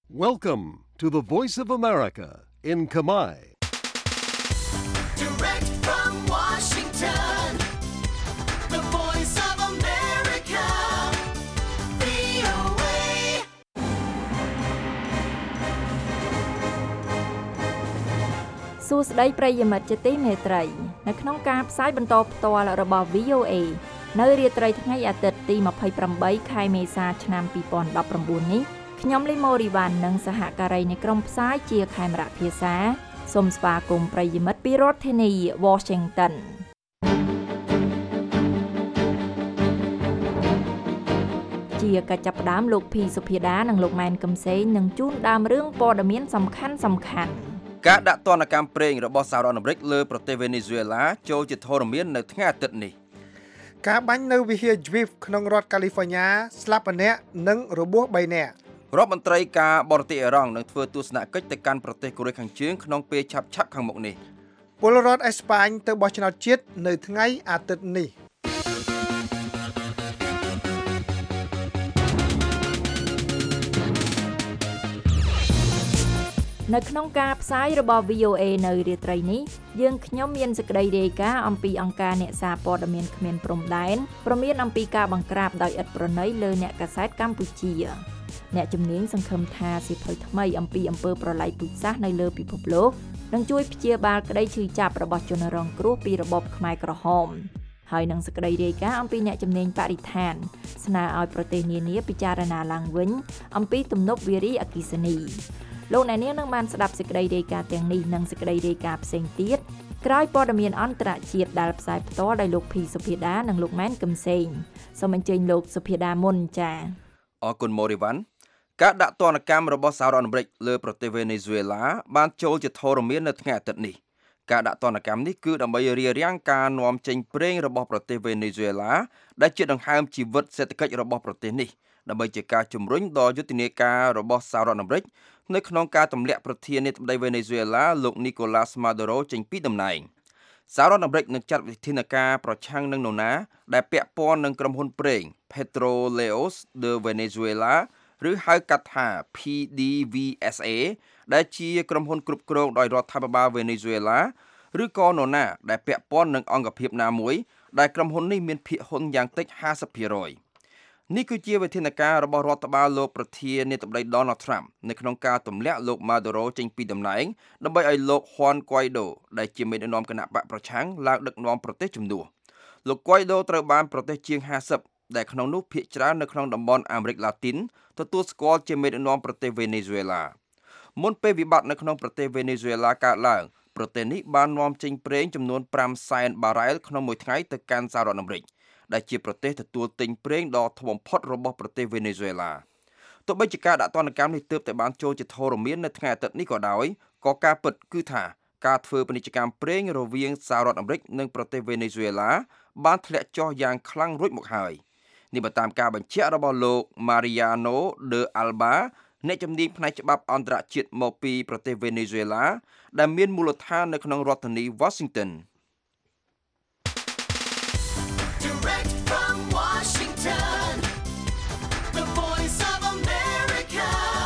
Welcome to the Voice of America in Khmer. Direct from Washington, the Voice of America, VOA. សួស្តីប្រិយមិត្តជាទីមេត្រីនៅក្នុងការផ្សាយបន្តផ្ទាល់របស់ VOA នៅរាត្រីថ្ងៃអាទិត្យទី28ខែមេសាឆ្នាំ2019នេះខ្ញុំលីម៉ូរីវ៉ាន់និងសហការីនៃក្រុមផ្សាយជាខេមរៈភាសាសូមស្វាគមន៍ប្រិយមិត្តពីរដ្ឋធានី Washington ជាការចាប់ផ្ដើមលោកភីសុភាដានិងលោកម៉ែនកឹមសេងនឹងជូនដើមរឿងព័ត៌មានសំខាន់ការដាក់ទណ្ឌកម្មប្រេងរបស់សហរដ្ឋអាមេរិកលើប្រទេសវេណេស៊ុយអេឡាចូលជាធរមាននៅថ្ងៃអាទិត្យនេះការបាញ់នៅវិហារ Jwif ក្នុងរដ្ឋកាលីហ្វ័រញ៉ាស្លាប់ម្នាក់និងរបួស3នាក់រដ្ឋមន្ត្រីការបរទេសអ៊ីរ៉ង់នឹងធ្វើទស្សនកិច្ចទៅកាន់ប្រទេសកូរ៉េខាងជើងក្នុងពេលឆាប់ៗខាងមុខនេះពលរដ្ឋអេស្ប៉ាញទៅបោះឆ្នោតជាតិនៅថ្ងៃអាទិត្យនេះនៅក្នុងការផ្សាយរបស់ VOA នៅរាត្រីនេះយើងខ្ញុំមានសេចក្តីរាយការណ៍អំពីអង្គការអ្នកសារព័ត៌មានគ្មានព្រំដែនព្រមានអំពីការបង្ក្រាបដោយឥតប្រណីលើអ្នកកាសែតកម្ពុជាអ្នកជំនាញសង្ឃឹមថាសៀវភៅថ្មីអំពីអំពើប្រល័យពូជសាសន៍នៅលើពិភពលោកនឹងជួយព្យាបាលក្តីឈឺចាប់របស់ជនរងគ្រោះពីរបបខ្មែរក្រហមហើយនឹងសេចក្តីរាយការណ៍អំពីអ្នកជំនាញបរិស្ថានស្នើឲ្យប្រទេសនានាពិចារណាឡើងវិញអំពីទំនប់វារីអគ្គិសនីលោកអ្នកនាងនឹងបានស្ដាប់សេចក្តីរាយការណ៍ទាំងនេះនិងសេចក្តីរាយការណ៍ផ្សេងទៀតក្រោយព័ត៌មានអន្តរជាតិដែលផ្សាយផ្ទាល់ដោយលោកភីសុភាដានិងលោកម៉ែនកឹមសេងសូមអញ្ជើញលោកសុភាដាមុនចា៎អរគុណម៉ូរីវ៉ាន់ការដាក់ទណ្ឌកម្មរបស់សហរដ្ឋអាមេរិកលើប្រទេសវេណេស៊ុយអេឡាបានចូលជាធរមាននៅថ្ងៃអាទិត្យនេះការដាក់ទណ្ឌកម្មនេះគឺដើម្បីរារាំងការនាំចេញប្រេងរបស់ប្រទេសវេណេស៊ុយអេឡាដែលជាដង្ហើមជីវិតសេដ្ឋកិច្ចរបស់ប្រទេសនេះដើម្បីជាការជំរុញដល់យុទ្ធនាការរបស់សហរដ្ឋអាមេរិកនៅក្នុងការទម្លាក់ប្រធានាធិបតីវេណេស៊ុយអេឡាលោកនីកូឡាស់ម៉ាដូរ៉ូចេញពីតំណែងសហរដ្ឋអាមេរិកនឹងចាត់វិធានការប្រឆាំងនឹងនរណាដែលពាក់ព័ន្ធនឹងក្រុមហ៊ុនប្រេង Petroleos de Venezuela ឬហៅកាត់ថា PDVSA ដែលជាក្រុមហ៊ុនគ្រប់គ្រងដោយរដ្ឋាភិបាលវេណេស៊ុយអេឡាឬក៏នរណាដែលពាក់ព័ន្ធនឹងអង្គភាពណាមួយដែលក្រុមហ៊ុននេះមានភាគហ៊ុនយ៉ាងតិច 50% នេះគឺជាវិធានការរបស់រដ្ឋបាលលោកប្រធានាធិបតី Donald Trump នៅក្នុងការទម្លាក់លោក Maduro ចេញពីតំណែងដើម្បីឲ្យលោក Juan Guaido ដែលជាមេដឹកនាំគណៈបកប្រឆាំងឡើងដឹកនាំប្រទេសជំនួសលោក Guaido ត្រូវបានប្រទេសជាង50ដែលក្នុងនោះភាគច្រើននៅក្នុងតំបន់អាមេរិកឡាទីនទទួលស្គាល់ជាមេដឹកនាំប្រទេសវេណេស៊ុយអេឡាមុនពេលវិបត្តិនៅក្នុងប្រទេសវេណេស៊ុយអេឡាកើតឡើងប្រទេសនេះបាននាំចេញប្រេងចំនួន5សែនបារ៉ែលក្នុងមួយថ្ងៃទៅកាន់សហរដ្ឋអាមេរិកដែលជាប្រទេសទទួលទិញប្រេងដ៏ធំបំផុតរបស់ប្រទេសវេណេស៊ុយអេឡាទោះបីជាការដាក់ទណ្ឌកម្មនេះទើបតែបានចូលជាធរមាននៅថ្ងៃអាទិត្យនេះក៏ដោយក៏ការពិតគឺថាការធ្វើពាណិជ្ជកម្មប្រេងរវាងសហរដ្ឋអាមេរិកនិងប្រទេសវេណេស៊ុយអេឡាបានធ្លាក់ចុះយ៉ាងខ្លាំងរួចមកហើយនេះបើតាមការបញ្ជាក់របស់លោក Mariano de Alba អ្នកជំនាញផ្នែកច្បាប់អន្តរជាតិមកពីប្រទេសវេណេស៊ុយអេឡាដែលមានមូលដ្ឋាននៅក្នុងរដ្ឋធានី Washington Direct from Washington, the Voice of America,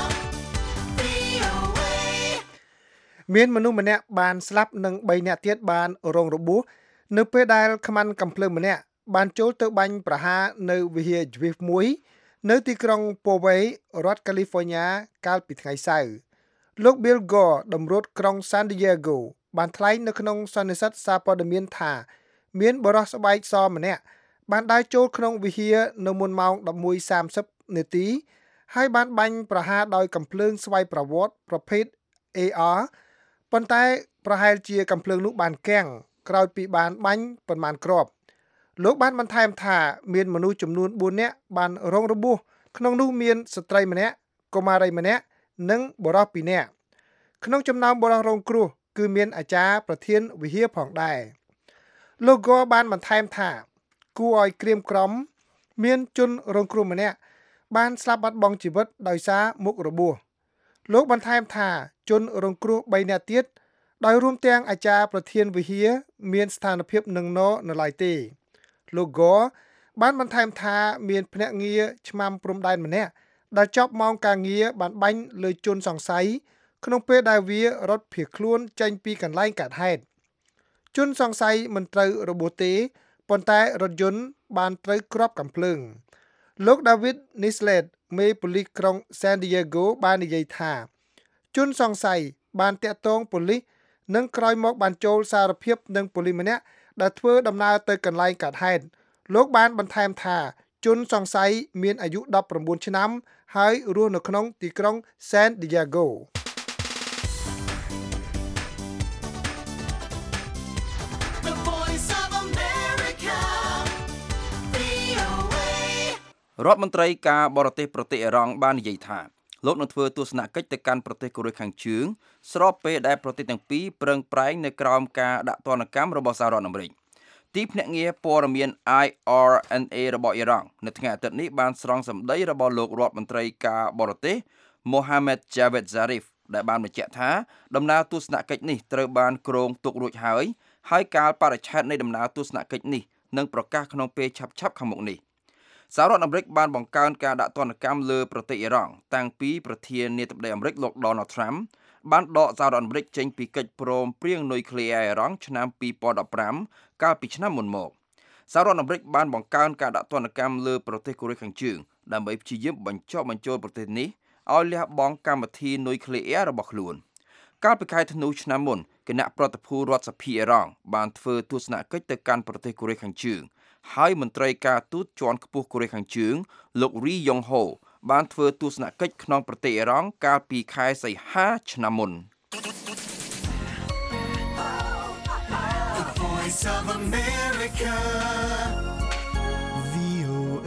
VOA. មានមនុស្សម្នាក់បានស្លាប់និង3នាក់ទៀតបានរងរបួសនៅពេលដែលខ្មាន់កាំភ្លើងម្នាក់បានចូលទៅបាញ់ប្រហារនៅវិហារ Jwif មួយនៅទីក្រុង Poway រដ្ឋកាលីហ្វ័រញ៉ាកាលពីថ្ងៃសៅរ៍លោក Bill Gore តម្រួតក្រុង San Diego បានថ្លែងនៅក្នុងសន្និសីទសារព័ត៌មានថាមានបុរសស្បែកសម្នាក់បានដើរចូលក្នុងវិហារនៅមុនម៉ោង 11:30 នាទីហើយបានបាញ់ប្រហារដោយកាំភ្លើងស្វ័យប្រវត្តិប្រភេទ AR ប៉ុន្តែប្រហែលជាកាំភ្លើងនោះបានគាំងក្រោយពីបានបាញ់ប៉ុន្មានគ្រាប់លោកបានបន្ថែមថាមានមនុស្សចំនួន4នាក់បានរងរបួសក្នុងនោះមានស្ត្រីម្នាក់កុមារីម្នាក់និងបុរស2នាក់ក្នុងចំណោមបុរសរងគ្រោះគឺមានអាចារ្យប្រធានវិហារផងដែរលោកក៏បានបន្ថែមថាគួរឲ្យក្រៀមក្រំមានជនរងគ្រោះម្នាក់បានស្លាប់បាត់បង់ជីវិតដោយសារមុខរបួសលោកបន្ថែមថាជនរងគ្រោះ3នាក់ទៀតដោយរួមទាំងអាចារ្យប្រធានវិហារមានស្ថានភាពនឹងណនៅឡើយទេលោក Gore បានបន្ថែមថាមានភ្នាក់ងារឆ្មាំព្រំដែនម្នាក់ដែលចប់ម៉ោងការងារបានបាញ់លើជនសង្ស័យក្នុងពេលដែលវារត់ភៀសខ្លួនចេញពីកន្លែងកើតហេតុជនសង្ស័យមិនត្រូវរបួសទេប៉ុន្តែរថយន្តបានត្រូវគ្រាប់កាំភ្លើងលោក David Nislet មេប៉ូលីសក្រុង San Diego បាននិយាយថាជនសង្ស័យបានតាក់ទងប៉ូលីសនិងក្រោយមកបានចូលសារភាពនឹងប៉ូលីសម្នាក់ដែលធ្វើដំណើរទៅកន្លែងកើតហេតុលោកបានបន្ថែមថាជនសង្ស័យមានអាយុ19ឆ្នាំហើយរស់នៅក្នុងទីក្រុង San Diego The voice of America. VOA. រដ្ឋមន្ត្រីការបរទេសប្រទេសអ៊ីរ៉ង់បាននិយាយថាលោកនឹងធ្វើទស្សនកិច្ចទៅកាន់ប្រទេសកូរ៉េខាងជើងស្របពេលដែលប្រទេសទាំងពីរប្រឹងប្រែងនៅក្រោមការដាក់ទណ្ឌកម្មរបស់សហរដ្ឋអាមេរិកទីភ្នាក់ងារព័ត៌មាន IRNA របស់អ៊ីរ៉ង់នៅថ្ងៃអាទិត្យនេះបានស្រង់សម្ដីរបស់លោករដ្ឋមន្ត្រីការបរទេស Mohammad Javad Zarif ដែលបានបញ្ជាក់ថាដំណើរទស្សនកិច្ចនេះត្រូវបានគ្រោងទុករួចហើយកាលបរិច្ឆេទនៃដំណើរទស្សនកិច្ចនេះនឹងប្រកាសក្នុងពេលឆាប់ៗខាងមុខនេះសហរដ្ឋអាមេរិកបានបង្កើនការដាក់ទណ្ឌកម្មលើប្រទេសអ៊ីរ៉ង់តាំងពីប្រធានាធិបតីអាមេរិកលោក Donald Trump បានដកសហរដ្ឋអាមេរិកចេញពីកិច្ចព្រមព្រៀងនុយក្លេអ៊ែរអ៊ីរ៉ង់ឆ្នាំ2015កាលពីឆ្នាំមុនមកសហរដ្ឋអាមេរិកបានបង្កើនការដាក់ទណ្ឌកម្មលើប្រទេសកូរ៉េខាងជើងដើម្បីព្យាយាមបញ្ចុះបញ្ចូលប្រទេសនេះឲ្យលះបង់កម្មវិធីនុយក្លេអ៊ែររបស់ខ្លួនកាលពីខែធ្នូឆ្នាំមុនគណៈប្រតិភូរដ្ឋសភាអ៊ីរ៉ង់បានធ្វើទស្សនកិច្ចទៅកាន់ប្រទេសកូរ៉េខាងជើងហើយមន្ត្រីការទូតជាន់ខ្ពស់កូរ៉េខាងជើងលោក Ri Yong Ho បានធ្វើទស្សនកិច្ចក្នុងប្រទេសអ៊ីរ៉ង់កាលពីខែសីហាឆ្នាំមុន The voice of America. VOA.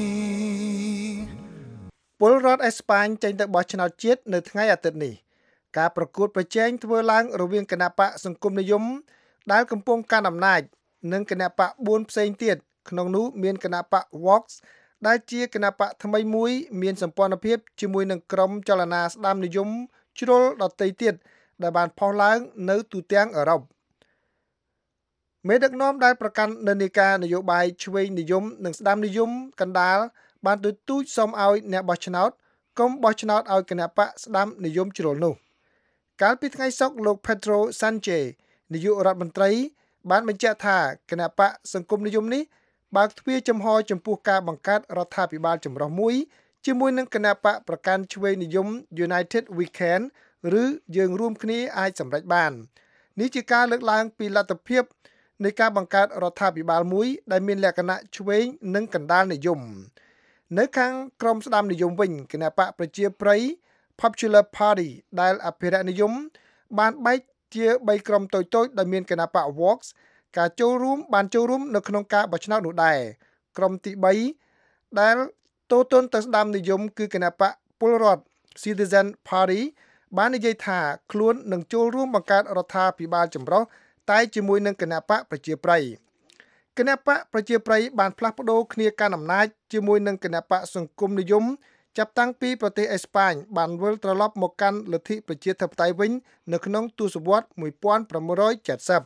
ពលរដ្ឋអេស្ប៉ាញចេញទៅបោះឆ្នោតជាតិនៅថ្ងៃអាទិត្យនេះការប្រកួតប្រជែងធ្វើឡើងរវាងគណបកសង្គមនិយមដែលកំពុងកាន់អំណាចនិងគណបក4ផ្សេងទៀតក្នុងនោះមានគណបក Vox ដែលជាគណបកថ្មីមួយមានសម្ព័ន្ធភាពជាមួយនឹងក្រុមចលនាស្ដាមនិយមជ្រុលដទៃទៀតដែលបានផុសឡើងនៅទូទាំងអឺរ៉ុបមេដឹកនាំដែលប្រកាន់និន្នាការនយោបាយឆ្វេងនិយមនិងស្ដាមនិយមកណ្ដាលបានទទូចសុំឲ្យអ្នកបោះឆ្នោតកុំបោះឆ្នោតឲ្យគណបកស្ដាមនិយមជ្រុលនោះកាលពីថ្ងៃសុក្រលោក Pedro Sanchez នាយករដ្ឋមន្ត្រីបានបញ្ជាក់ថាគណបកសង្គមនិយមនេះបើកទ្វារចំហចំពោះការបង្កើតរដ្ឋាភិបាលចម្រុះមួយជាមួយនឹងគណបកប្រកាន់ឆ្វេងនិយម United We Can ឬយើងរួមគ្នាអាចសម្រេចបាននេះជាការលើកឡើងពីលទ្ធភាពនៃការបង្កើតរដ្ឋាភិបាលមួយដែលមានលក្ខណៈឆ្វេងនិងកណ្ដាលនិយមនៅខាងក្រមស្ដាមនិយមវិញគណបកប្រជាប្រិយ Popular Party ដែលអភិរក្សនិយមបានបែកជា3ក្រុមតូចៗដែលមានគណបក Vox ការចូលរួមនៅក្នុងការបោះឆ្នោតនោះដែរក្រុមទី3ដែលតូទន់ទៅស្ដាមនិយមគឺគណបកពលរដ្ឋ Citizen Party បាននិយាយថាខ្លួននឹងចូលរួមបង្កើតរដ្ឋាភិបាលចម្រុះតែជាមួយនឹងគណបកប្រជាប្រិយគណបកប្រជាប្រិយបានផ្លាស់ប្ដូរគ្នាកាន់អំណាចជាមួយនឹងគណបកសង្គមនិយមចាប់តាំងពីប្រទេសអេស្ប៉ាញបានវិលត្រឡប់មកកាន់លទ្ធិប្រជាធិបតេយ្យវិញនៅក្នុងទសវត្សរ៍1970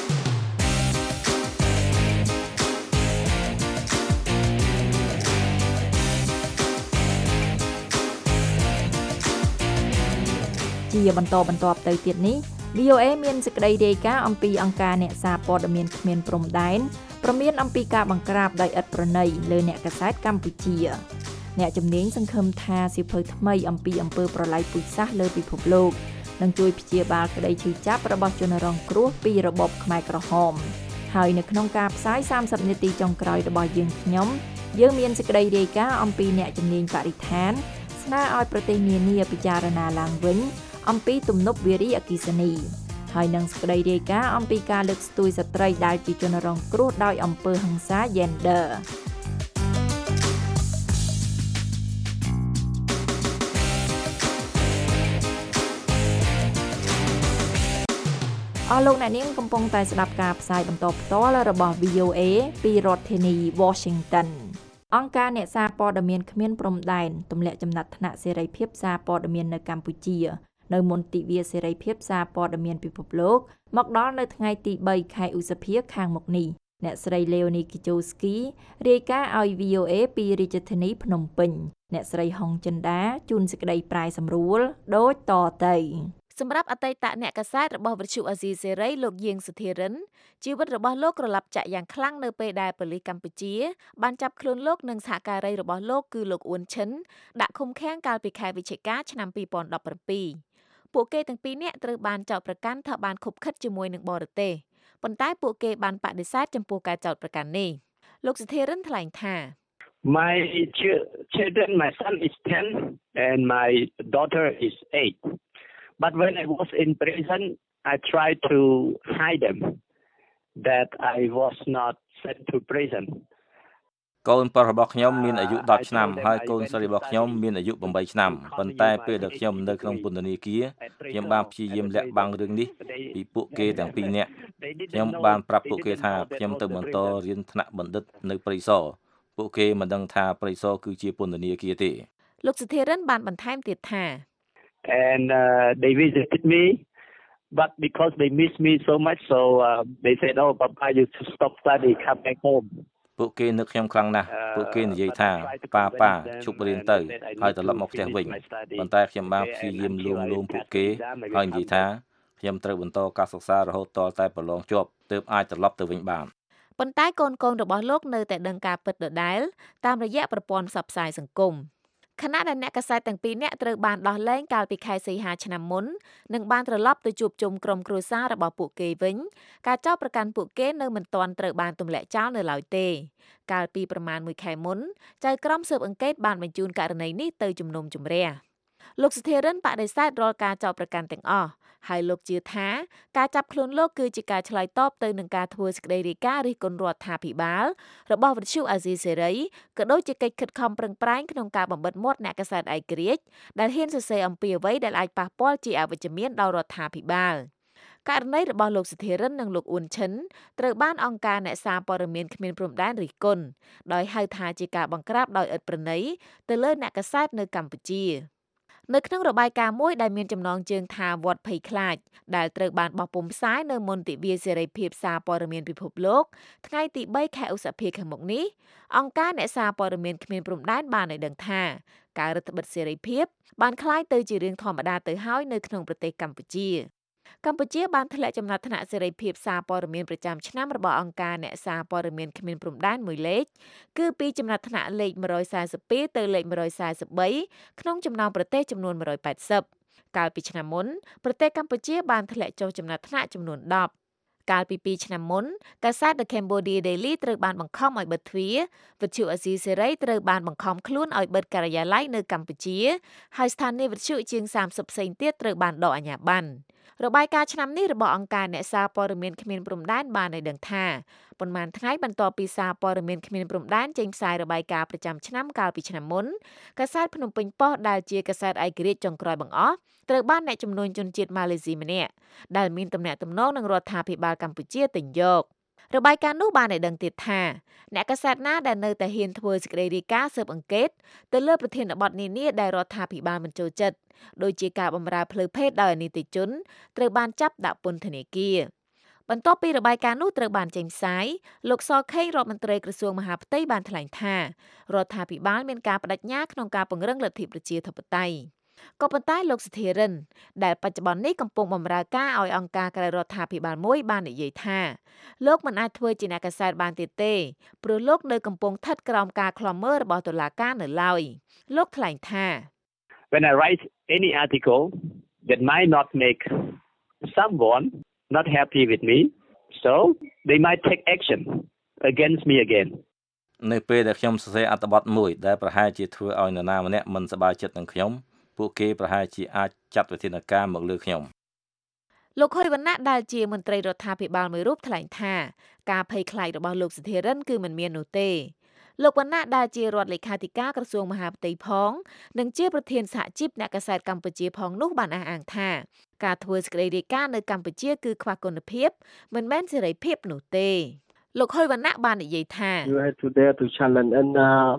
ជាបន្តទៅទៀតនេះ VOA មានសេចក្តីរាយការណ៍អំពីអង្គការអ្នកសារព័ត៌មានគ្មានព្រំដែនព្រមានអំពីការបង្ក្រាបដោយឥតប្រណីលើអ្នកកាសែតកម្ពុជាអ្នកជំនាញសង្ឃឹមថាសៀវភៅថ្មីអំពីអំពើប្រល័យពូជសាសន៍លើពិភពលោកនឹងជួយព្យាបាលក្តីឈឺចាប់របស់ជនរងគ្រោះពីរបបខ្មែរក្រហមហើយនៅក្នុងការផ្សាយ30នាទីចុងក្រោយរបស់យើងមានសេចក្តីរាយការណ៍អំពីអ្នកជំនាញបរិស្ថានស្នើឲ្យប្រទេសនានាពិចារណាឡើងវិញអំពីទំនប់វារីអគ្គិសនីហើយនឹងសេចក្តីរាយការណ៍អំពីការលើកស្ទួយស្ត្រីដែលជាជនរងគ្រោះដោយអំពើហិង្សា Gender អស់លោកអ្នកនាងកំពុងតែស្ដាប់ការផ្សាយបន្តផ្ទាល់របស់ VOA ពីរដ្ឋធានី Washington អង្គការអ្នកសារព័ត៌មានគ្មានព្រំដែនទម្លាក់ចំណាត់ថ្នាក់សេរីភាពសារព័ត៌មាននៅកម្ពុជានៅមន្ទីរសេរីភាពសារព័ត៌មានពិភពលោកមកដល់នៅថ្ងៃទី3ខែឧសភាខាងមុខនេះអ្នកស្រី Leonie Kijowski រាយការណ៍ឲ្យ VOA ពីរាជធានីភ្នំពេញអ្នកស្រីហុងចិន្តាជួនសេចក្តីប្រាយសម្រួលដូចតទៅសម្រាប់អតីតអ្នកកាសែតរបស់វិទ្យុអាស៊ីសេរីលោកយាងសុធារិនជីវិតរបស់លោកក្រឡាប់ចាក់យ៉ាងខ្លាំងនៅពេលដែលប៉ូលីសកម្ពុជាបានចាប់ខ្លួនលោកនិងសហការីរបស់លោកគឺលោកអ៊ួនឈិនដាក់ឃុំឃាំងកាលពីខែវិច្ឆិកាឆ្នាំ2017ពួកគេទាំងពីរនាក់ត្រូវបានចោទប្រកាន់ថាបានខុបខិតជាមួយនឹងបរទេសប៉ុន្តែពួកគេបានបដិសេធចំពោះការចោទប្រកាន់នេះលោកសុធារិនថ្លែងថា My children, my son is 10 and my daughter is 8. But when I was in prison, I tried to hide them that I was not sent to prison. កូនប្រុសរបស់ខ្ញុំមានអាយុ10ឆ្នាំហើយកូនស្រីរបស់ខ្ញុំមានអាយុ8ឆ្នាំប៉ុន្តែពេលដែលខ្ញុំនៅក្នុងពន្ធនាគារខ្ញុំបានព្យាយាមលាក់បាំងរឿងនេះពីពួកគេទាំងពីរនាក់ខ្ញុំបានប្រាប់ពួកគេថាខ្ញុំទៅបន្តរៀនថ្នាក់បណ្ឌិតនៅព្រៃសរពួកគេមិនដឹងថាព្រៃសរគឺជាពន្ធនាគារទេលោកសុធារិនបានបន្ថែមទៀតថា And they visited me but because they miss me so much so they said oh papa you should stop study come back home ពួកគេនឹកខ្ញុំខ្លាំងណាស់ពួកគេនិយាយថាប៉ាឈប់រៀនទៅហើយត្រឡប់មកផ្ទះវិញប៉ុន្តែខ្ញុំបានព្យាយាមលួងលោមពួកគេហើយនិយាយថាខ្ញុំត្រូវបន្តការសិក្សារហូតតតែប្រឡងជាប់ទើបអាចត្រឡប់ទៅវិញបានប៉ុន្តែកូនរបស់លោកនៅតែដឹងការពិតដដែលតាមរយៈប្រព័ន្ធផ្សព្វផ្សាយសង្គមខណៈដែលអ្នកកាសែតទាំងពីរនាក់ត្រូវបានដោះលែងកាលពីខែសីហាឆ្នាំមុននិងបានត្រឡប់ទៅជួបជុំក្រុមគ្រួសាររបស់ពួកគេវិញការចោទប្រកាន់ពួកគេនៅមិនទាន់ត្រូវបានទម្លាក់ចោលនៅឡើយទេកាលពីប្រមាណ1ខែមុនចៅក្រមស៊ើបអង្កេតបានបញ្ជូនករណីនេះទៅជំនុំជម្រះលោកសុធារិនបដិសេធរាល់ការចោទប្រកាន់ទាំងអស់ហើយលោកជឿថាការចាប់ខ្លួនលោកគឺជាការឆ្លើយតបទៅនឹងការធ្វើសេចក្តីរាយការណ៍រិះគន់រដ្ឋាភិបាលរបស់វិទ្យុអាស៊ីសេរីក៏ដូចជាកិច្ចខិតខំប្រឹងប្រែងក្នុងការបំបិទមាត់អ្នកកាសែតឯករាជ្យដែលហ៊ានសរសេរអំពីអ្វីដែលអាចប៉ះពាល់ជាអវិជ្ជមានដល់រដ្ឋាភិបាលករណីរបស់លោកសុធារិននិងលោកអ៊ុនឈិនត្រូវបានអង្គការអ្នកសារព័ត៌មានគ្មានព្រំដែនរិះគន់ដោយហៅថាជាការបង្ក្រាបដោយឥតប្រណីទៅលើអ្នកកាសែតនៅកម្ពុជានៅក្នុងរបាយការណ៍មួយដែលមានចំណងជើងថាវត្តភ័យខ្លាចដែលត្រូវបានបោះពុម្ពផ្សាយនៅមន្ទីរវាសេរីភាពសារព័ត៌មានពិភពលោកថ្ងៃទី3ខែឧសភាខាងមុខនេះអង្គការអ្នកសារព័ត៌មានគ្មានព្រំដែនបានឲ្យដឹងថាការរឹតបន្តឹងសេរីភាពបានคล้ายទៅជារឿងធម្មតាទៅហើយនៅក្នុងប្រទេសកម្ពុជាបានធ្លាក់ចំណាត់ថ្នាក់សេរីភាពសារព័ត៌មានប្រចាំឆ្នាំរបស់អង្គការអ្នកសារព័ត៌មានគ្មានព្រំដែនមួយលេខគឺពីចំណាត់ថ្នាក់លេខ142ទៅលេខ143ក្នុងចំណោមប្រទេសចំនួន180កាលពីឆ្នាំមុនប្រទេសកម្ពុជាបានធ្លាក់ចុះចំណាត់ថ្នាក់ចំនួន10កាលពី2ឆ្នាំមុនកាសែត The Cambodia Daily ត្រូវបានបង្ខំឲ្យបិទទ្វារវិទ្យុអាស៊ីសេរីត្រូវបានបង្ខំខ្លួនឲ្យបិទការិយាល័យនៅកម្ពុជាហើយស្ថានីយ៍វិទ្យុជាង30ផ្សេងទៀតត្រូវបានដកអាជ្ញាប័ណ្ណរបាយការណ៍ឆ្នាំនេះរបស់អង្គការអ្នកសារព័ត៌មានគ្មានព្រំដែនបានឲ្យដឹងថាប៉ុន្មានថ្ងៃបន្ទាប់ពីសារព័ត៌មានគ្មានព្រំដែនចេញផ្សាយរបាយការណ៍ប្រចាំឆ្នាំកាលពីឆ្នាំមុនកាសែតភ្នំពេញប៉ុស្តិ៍ដែលជាកាសែតឯករាជ្យចុងក្រោយបង្អស់ត្រូវបានអ្នកជំនួញជនជាតិម៉ាឡេស៊ីម្នាក់ដែលមានទំនាក់ទំនងនឹងរដ្ឋាភិបាលកម្ពុជាទិញយករបាយការណ៍នោះបានឲ្យដឹងទៀតថាអ្នកកាសែតណាដែលនៅតែហ៊ានធ្វើសេចក្តីរាយការណ៍ស៊ើបអង្កេតទៅលើប្រធានបទនានាដែលរដ្ឋាភិបាលមិនចូលចិត្តដូចជាការបម្រើផ្លូវភេទដោយអនីតិជនត្រូវបានចាប់ដាក់ពន្ធនាគារបន្ទាប់ពីរបាយការណ៍នោះត្រូវបានចេញផ្សាយលោកសខេងរដ្ឋមន្ត្រីក្រសួងមហាផ្ទៃបានថ្លែងថារដ្ឋាភិបាលមានការបដិញ្ញាក្នុងការពង្រឹងលទ្ធិប្រជាធិបតេយ្យក៏ប៉ុន្តែលោកសុធារិនដែលបច្ចុប្បន្ននេះកំពុងបម្រើការឲ្យអង្គការក្រៅរដ្ឋាភិបាលមួយបាននិយាយថាលោកមិនអាចធ្វើជាអ្នកកាសែតបានទៀតទេព្រោះលោកនៅកំពុងស្ថិតក្រោមការឃ្លាំមើលរបស់តុលាការនៅឡើយលោកថ្លែងថា When I write any article that might not make someone not happy with me so they might take action against me again នៅពេលដែលខ្ញុំសរសេរអត្ថបទមួយដែលប្រហែលជាធ្វើឲ្យនរណាម្នាក់មិនសប្បាយចិត្តនឹងខ្ញុំពួកគេប្រហែលជាអាចចាត់វិធានការមកលើខ្ញុំលោកហុយវណ្ណៈដែលជាមន្ត្រីរដ្ឋាភិបាលមួយរូបថ្លែងថាការភ័យខ្លាចរបស់លោកសុធារិនគឺមិនមាននោះទេលោកវណ្ណៈដែលជារដ្ឋលេខាធិការក្រសួងមហាផ្ទៃផងនិងជាប្រធានសហជីពអ្នកកាសែតកម្ពុជាផងនោះបានអះអាងថាការធ្វើសេចក្តីរាយការណ៍នៅកម្ពុជាគឺខ្វះគុណភាពមិនមែនសេរីភាពនោះទេលោកហុយវណ្ណៈបាននិយាយថា You have to dare to challenge and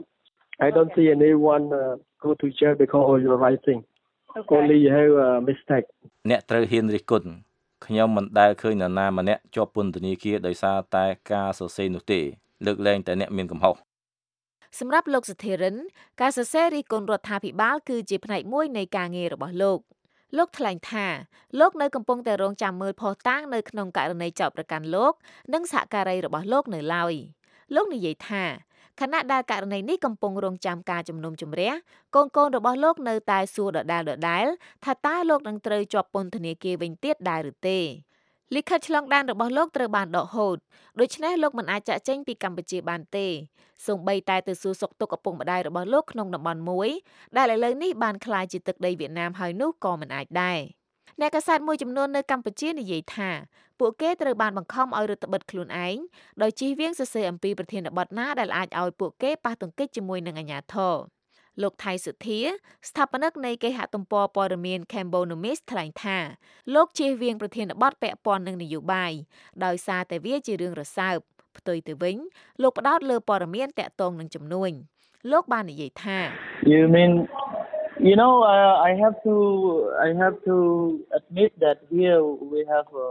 I don't see anyone go to jail because of your writing. Only you have a mistake. អ្នកត្រូវហ៊ានរិះគន់ខ្ញុំមិនដែលឃើញនរណាម្នាក់ជាប់ពន្ធនាគារដោយសារតែការសរសេរនោះទេលើកលែងតែអ្នកមានកំហុសសម្រាប់លោកសធិរិនការសរសេររិះគន់រដ្ឋាភិបាលគឺជាផ្នែកមួយនៃការងាររបស់លោកថ្លែងថាលោកនៅកំពុងតែរងចាំមើលភស្តុតាងនៅក្នុងករណីចោទប្រកាន់លោកនិងសហការីរបស់លោកនៅឡើយលោកនិយាយថាខណៈដែលករណីនេះកំពុងរងចាំការជំនុំជម្រះកូនៗរបស់លោកនៅតែសួរដដែលថាតើលោកនឹងត្រូវជាប់ពន្ធនាគារវិញទៀតដែរឬទេលិខិតឆ្លងដែនរបស់លោកត្រូវបានដកហូតដូច្នេះលោកមិនអាចចាក់ចេញពីកម្ពុជាបានទេសូម្បីតែទៅសួរសុខទុក្ខឪពុកម្ដាយរបស់លោកក្នុងតំបន់មួយដែលឥឡូវនេះបានក្លាយជាទឹកដីវៀតណាមហើយនោះក៏មិនអាចដែរអ្នកកាសែតមួយចំនួននៅកម្ពុជានិយាយថាពួកគេត្រូវបានបង្ខំឲ្យរដ្ឋបិទខ្លួនឯងដោយជៀសវាងសរសេរអំពីប្រធានបទណាដែលអាចឲ្យពួកគេប៉ះទង្គិចជាមួយនឹងអាជ្ញាធរលោកថៃសុធាស្ថាបនិកនៃគេហទំព័រព័ត៌មាន Cambonomis ថ្លែងថាលោកជៀសវាងប្រធានបទពាក់ព័ន្ធនឹងនយោបាយដោយសារតែវាជារឿងរសើបផ្ទុយទៅវិញលោកផ្ដោតលើព័ត៌មានតាក់ទងនឹងជំនួញលោកបាននិយាយថា You mean you know I have to admit that here we have a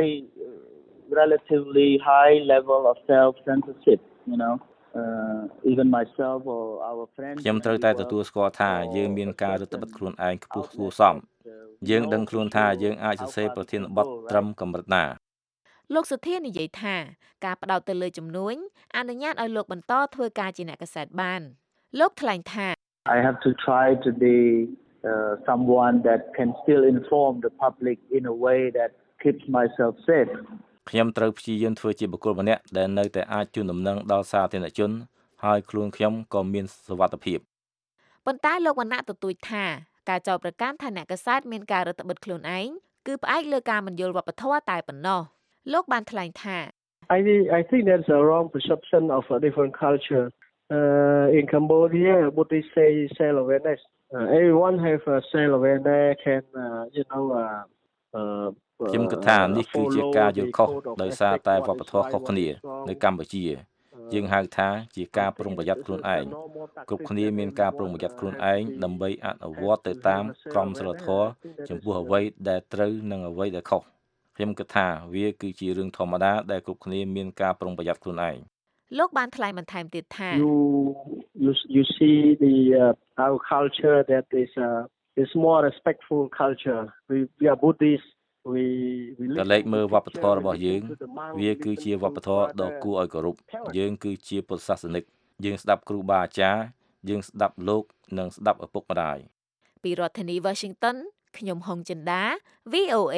relatively high level of self censorship you know even myself or our friends ខ្ញុំត្រូវតែទទួលស្គាល់ថាយើងមានការរឹតបន្តឹងខ្លួនឯងខ្ពស់គួរសមយើងដឹងខ្លួនថាយើងអាចសរសេរប្រធានបទត្រឹមកម្រិតណាលោកសុធានិយាយថាការផ្ដោតទៅលើជំនួញអនុញ្ញាតឲ្យលោកបន្តធ្វើការជាអ្នកកាសែតបានលោកថ្លែងថា I have to try to be someone that can still inform the public in a way that keeps myself safe ខ្ញុំត្រូវព្យាយាមធ្វើជាបុគ្គលម្នាក់ដែលនៅតែអាចជូនដំណឹងដល់សាធារណជនហើយខ្លួនខ្ញុំក៏មានសុវត្ថិភាពប៉ុន្តែលោកវណ្ណៈទទូចថាការចោទប្រកាន់ថាអ្នកកាសែតមានការរឹតបន្តឹងខ្លួនឯងគឺផ្អែកលើការមិនយល់វប្បធម៌តែប៉ុណ្ណោះលោកបានថ្លែងថា I think there's a wrong perception of a different culture in Cambodia what they say is self-awareness everyone have a self-awareness can you know ខ្ញុំគិតថានេះគឺជាការយល់ខុសដោយសារតែវប្បធម៌ខុសគ្នានៅកម្ពុជាយើងហៅថាជាការប្រុងប្រយ័ត្នខ្លួនឯងគ្រប់គ្នាមានការប្រុងប្រយ័ត្នខ្លួនឯងដើម្បីអនុវត្តទៅតាមក្រមសីលធម៌ចំពោះអ្វីដែលត្រូវនិងអ្វីដែលខុសខ្ញុំគិតថាវាគឺជារឿងធម្មតាដែលគ្រប់គ្នាមានការប្រុងប្រយ័ត្នខ្លួនឯងលោកបានថ្លែងបន្ថែមទៀតថា You see the our culture that is more respectful culture we are Buddhist ក៏លេខមើលវប្បធម៌របស់យើងវាគឺជាវប្បធម៌ដ៏គួរឲ្យគោរពយើងគឺជាពុទ្ធសាសនិកយើងស្ដាប់គ្រូបាអាចារ្យយើងស្ដាប់លោកនិងស្ដាប់ឪពុកម្ដាយពីរដ្ឋធានី Washington ខ្ញុំហុងចិន្តា VOA